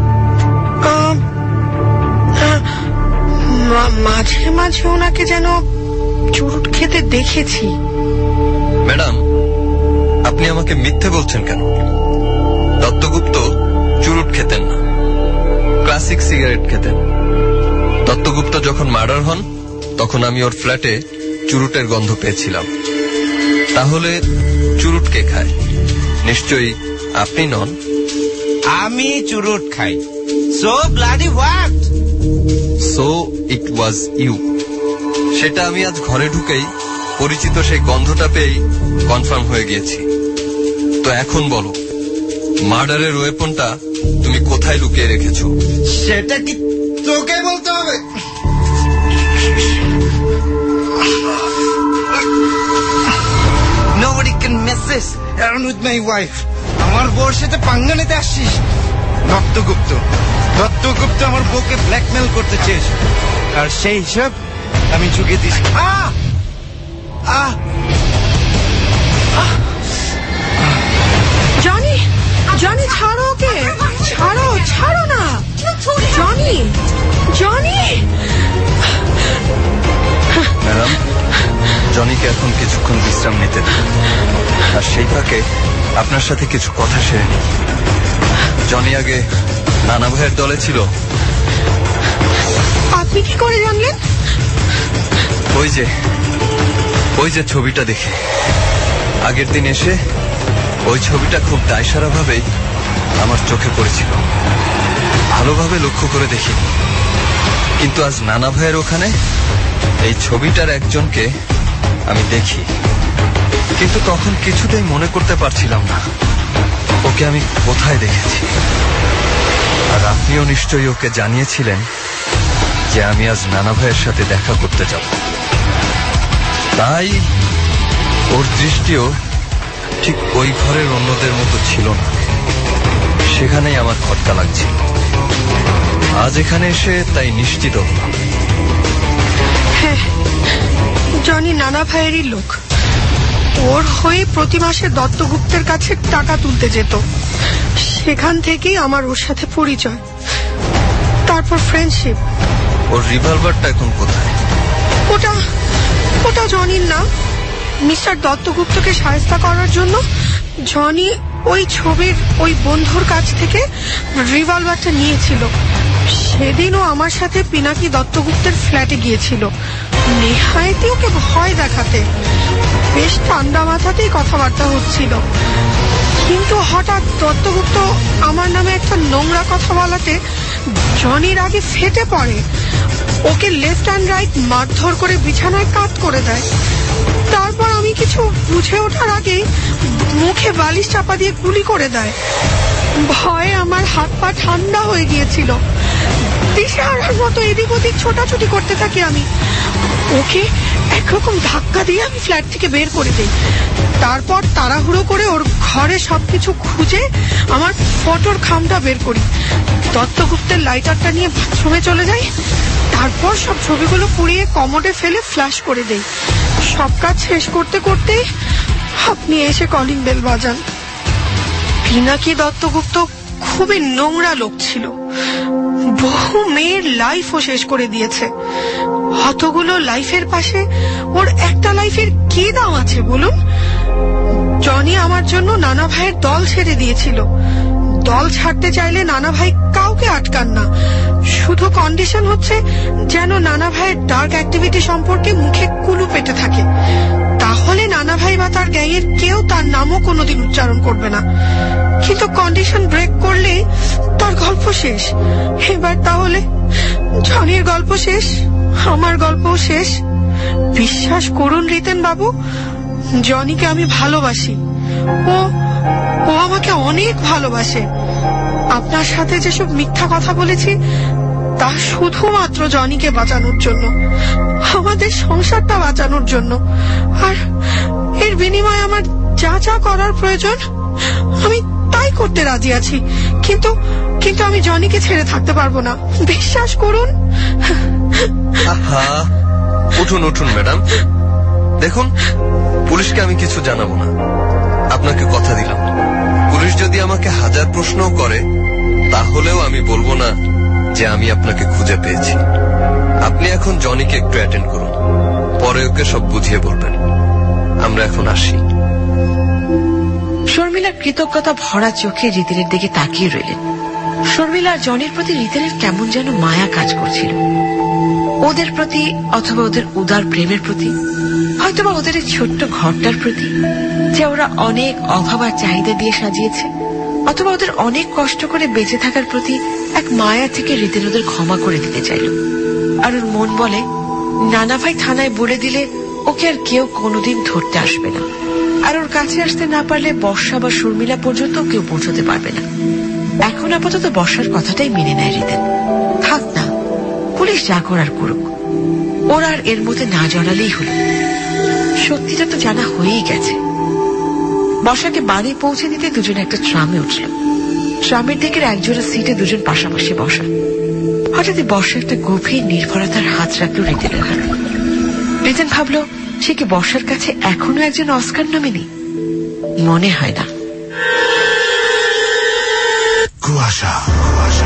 মাঝে মাঝে ওনাকে যেন চুরুট খেতে দেখেছি। ম্যাডাম, আপনি আমাকে মিথ্যে বলছেন কেন? দত্তগুপ্ত চুরুট খেতেন না, ক্লাসিক সিগারেট খেতেন। দত্তগুপ্ত যখন মার্ডার হন তখন আমি ওর ফ্ল্যাটে চুরুটের গন্ধ পেয়েছিলাম। তাহলে চুরুট কে খায়? নিশ্চয়ই আপনি নন। আমি চুরুট খাই। So bloody what? So it was you. সেটা আমি আজ ঘরে ঢুকেই পরিচিত সেই গন্ধটা পেয়েই কনফার্ম হয়ে গিয়েছি। তো এখন বলো, মার্ডারের ওয়েপনটা তুমি কোথায় লুকিয়ে রেখেছো? সেটা কি তোকে বলতে হবে? Nobody can mess this around with my wife. আমার বউর সাথে পাঙ্গা নিতে আসছিস? দত্তগুপ্ত দত্তগুপ্ত আমার বউকে ব্ল্যাকমেল করতে চেয়েছে, আর সেই হিসাব আমি চুকিয়ে দিছি। আহ আহ জনি, জনি ছাড়ো ওকে, ছাড়ো, ছাড়ো না জনি, জনি। ম্যাডাম, জনিকে এখন কিছুক্ষণ বিশ্রাম নিতে দিন, আর সেই ফাঁকে আপনার সাথে কিছু কথা সেরে নিই। জনি আগে নানা ভাইয়ের দলে ছিল। আপনি কি করে জানলেন? ওই যে ওই যে ছবিটা দেখে আগের দিন এসে ওই ছবিটা খুব দায়সারা ভাবেই আমার চোখে পড়েছিল। ভালোভাবে লক্ষ্য করে দেখি, কিন্তু আজ নানা ভাইয়ের ওখানে এই ছবিটার একজনকে আমি দেখি, কিন্তু তখন কিছুতেই মনে করতে পারছিলাম না ওকে আমি কোথায় দেখেছি। আর আপনিও নিশ্চয়ই ওকে জানিয়েছিলেন যে আমি আজ নানা ভাইয়ের সাথে দেখা করতে যাব, তাই ওর দৃষ্টিও ঠিক ওই ঘরের অন্যদের মতো ছিল না। সেখানেই আমার খটকা লাগছিল। আজ এখানে এসে তাই নিশ্চিত হলাম। হ্যাঁ, জনি নানা ভাইয়েরই লোক। ওর হয়ে প্রতি মাসে দত্তগুপ্তের কাছে টাকা তুলতে যেত। সেখান থেকেই আমার ওর সাথে পরিচয়, তারপর ফ্রেন্ডশিপ। ওর রিভলভারটা এখন কোথায়? ওটা ওটা জনির না। মিস্টার দত্তগুপ্তকে সাহায্য করার জন্য জনি ওই ছবির ওই বন্ধুর কাছ থেকে রিভলভারটা নিয়েছিল। সেদিনও আমার সাথে পিনাকি দত্তগুপ্তের ফ্ল্যাটে গিয়েছিল, নেহায়েতি ওকে ভয় দেখাতে। বেশ ঠান্ডা মাথাতেই কথাবার্তা হচ্ছিল, কিন্তু হঠাৎ দত্তগুপ্ত আমার নামে একটা নোংরা কথা বলাতে জনির আগে ফেটে পড়ে। ওকে লেফট অ্যান্ড রাইট মারধর করে বিছানায় কাত করে দেয়। তারপর আমি কিছু বুঝে ওঠার আগে মুখে বালিশ চাপা দিয়ে গুলি করে দেয়। ভয়ে আমার হাত পা ঠান্ডা হয়ে গিয়েছিল। দিশেহারার মতো এদিক ওদিক ছোটাছুটি করতে থাকি আমি। ওকে একরকম ধাক্কা দিয়ে আমি ফ্ল্যাট থেকে বের করে দিই। তারপর তাড়াহুড়ো করে ওর ঘরে সবকিছু খুঁজে আমার ফটোর খামটা বের করি। দত্তগুপ্তের লাইটারটা নিয়ে বাথরুমে চলে যাই। তারপর সব ছবিগুলো পুড়িয়ে কমোডে ফেলে ফ্ল্যাশ করে দেই। সব কাজ শেষ করতে করতে আপনি এসে কলিং বেল বাজান। পিনাকি দত্তগুপ্ত খুবই নোংরা লোক ছিল। বহু মেয়ের লাইফও শেষ করে দিয়েছে। অতগুলো লাইফের পাশে ওর একটা লাইফের কি দাম আছে বলুন? জনি আমার জন্য নানা ভাইয়ের দল ছেড়ে দিয়েছিল। দল ছাড়তে চাইলে নানা ভাই কাউকে আটকান না, শুধু কন্ডিশন হচ্ছে যেন নানা ভাইয়ের ডার্ক অ্যাক্টিভিটি সম্পর্কে মুখে কুলু পেটে থাকে। তাহলে নানা ভাই বা তার গ্যাংয়ের কেউ তার নামও কোনোদিন উচ্চারণ করবে না। কিন্তু কন্ডিশন ব্রেক করলে তার গল্প শেষ। এবার তাহলে জনির গল্প শেষ, আমার গল্পও শেষ। বিশ্বাস করুন রিতেন বাবু, জনিকে আমি ভালোবাসি। ও ও আমাকে অনেক ভালোবাসে। আপনার সাথে যেসব মিথ্যা কথা বলেছি তা শুধুমাত্র জনিকে বাঁচানোর জন্য, আমাদের সংসারটা বাঁচানোর জন্য। আর এর বিনিময়ে আমার যা যা করার প্রয়োজন আমি তাই করতে রাজি আছি। কিন্তু কিন্তু আমি জনিকে ছেড়ে থাকতে পারবো না, বিশ্বাস করুন। আহা, উঠুন উঠুন ম্যাডাম। দেখুন, পুলিশকে আমি কিছু জানাবো না, আপনাকে কথা দিলাম। পুলিশ যদি আমাকে হাজার প্রশ্নও করে তাহলেও আমি বলবো না যে আমি আপনাকে খুঁজে পেয়েছি। আপনি এখন জনিকে একটু অ্যাটেন্ড করুন, পরে ওকে সব বুঝিয়ে বলবেন। আমরা এখন আসি। শর্মিলার কৃতজ্ঞতা ভরা চোখে রিতেনের দিকে তাকিয়ে রইলেন। শর্মিলা আর জনির প্রতি রিতেনের কেমন যেন মায়া কাজ করছিল। ওদের প্রতি, অথবা ওদের উদার প্রেমের প্রতি, হয়তোবা ওদের এই ছোট্ট ঘরটার প্রতি যে ওরা অনেক অভাব আর চাহিদা দিয়ে সাজিয়েছে, অথবা ওদের অনেক কষ্ট করে বেঁচে থাকার প্রতি এক মায়া থেকে রিতেন ওদের ক্ষমা করে দিতে চাইল। আর ওর মন বলে নানা ভাই থানায় বলে দিলে ওকে আর কেউ কোনোদিন ধরতে আসবে না, আর ওর কাছে আসতে না পারলে বর্ষা বা শর্মিলা পর্যন্ত কেউ পৌঁছতে পারবে না। এখন আপাতত বর্ষার কথাটাই মেনে নেয় রিতেন। থাক না, পুলিশ যা করার করুক, ওর আর এর মধ্যে না জড়ালেই হলো। সত্যিটা তো জানা হয়েই গেছে। বর্ষাকে বাড়ি পৌঁছে দিতে দুজন একটা ট্রামে উঠল। ট্রামের দিকের একজোড়া সিটে দুজন পাশাপাশি বসা। হঠাৎ বর্ষা একটা গভীর নির্ভরতার হাত রাখল রিতেনের হাতে। রিতেন ভাবল, সে কি বর্ষার কাছে এখনো একজন অস্কার নমিনি? মনে হয় না। কুয়াশা কুয়াশা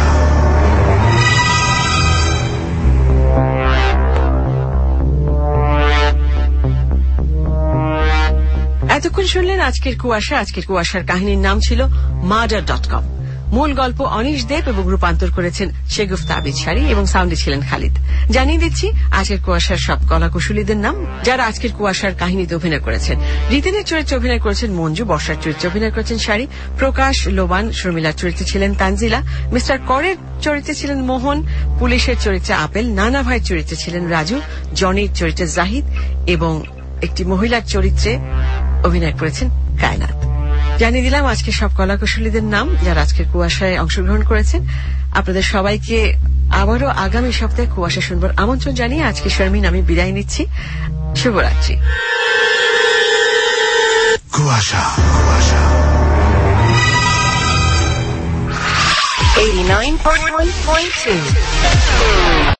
এতক্ষণ শুনলেন আজকের কুয়াশা। আজকের কুয়াশার কাহিনীর নাম ছিল মার্ডার ডট কম। মূল গল্প অনিশ দেব এবং রূপান্তর করেছেন শেগুফতা আবিদ শাড়ি এবং সাউন্ডে ছিলেন খালিদ। জানিয়ে দিচ্ছি আজকের কুয়াশার সব কলাকুশলীদের নাম যারা আজকের কুয়াশার কাহিনীতে অভিনয় করেছেন। রিতেনের চরিত্রে অভিনয় করেছেন মঞ্জু, বর্ষার চরিত্রে অভিনয় করেছেন শাড়ি, প্রকাশ, লোবান, শর্মিলার চরিত্রে ছিলেন তানজিলা, মিস্টার করের চরিত্রে ছিলেন মোহন, পুলিশের চরিত্রে আপেল, নানা ভাইয়ের চরিত্রে ছিলেন রাজু, জনির চরিত্রে জাহিদ এবং একটি মহিলার চরিত্রে অভিনয় করেছেন কায়নাত। জানিয়ে দিলাম আজকে সব কলাকুশলীদের নাম যারা আজকের কুয়াশায় অংশগ্রহণ করেছেন। আপনাদের সবাইকে আবারও আগামী সপ্তাহে কুয়াশা শুনবার আমন্ত্রণ জানিয়ে আজকে শারমিন আমি বিদায় নিচ্ছি। শুভরাত্রি। কুয়াশা Kuasha eighty-nine point one point two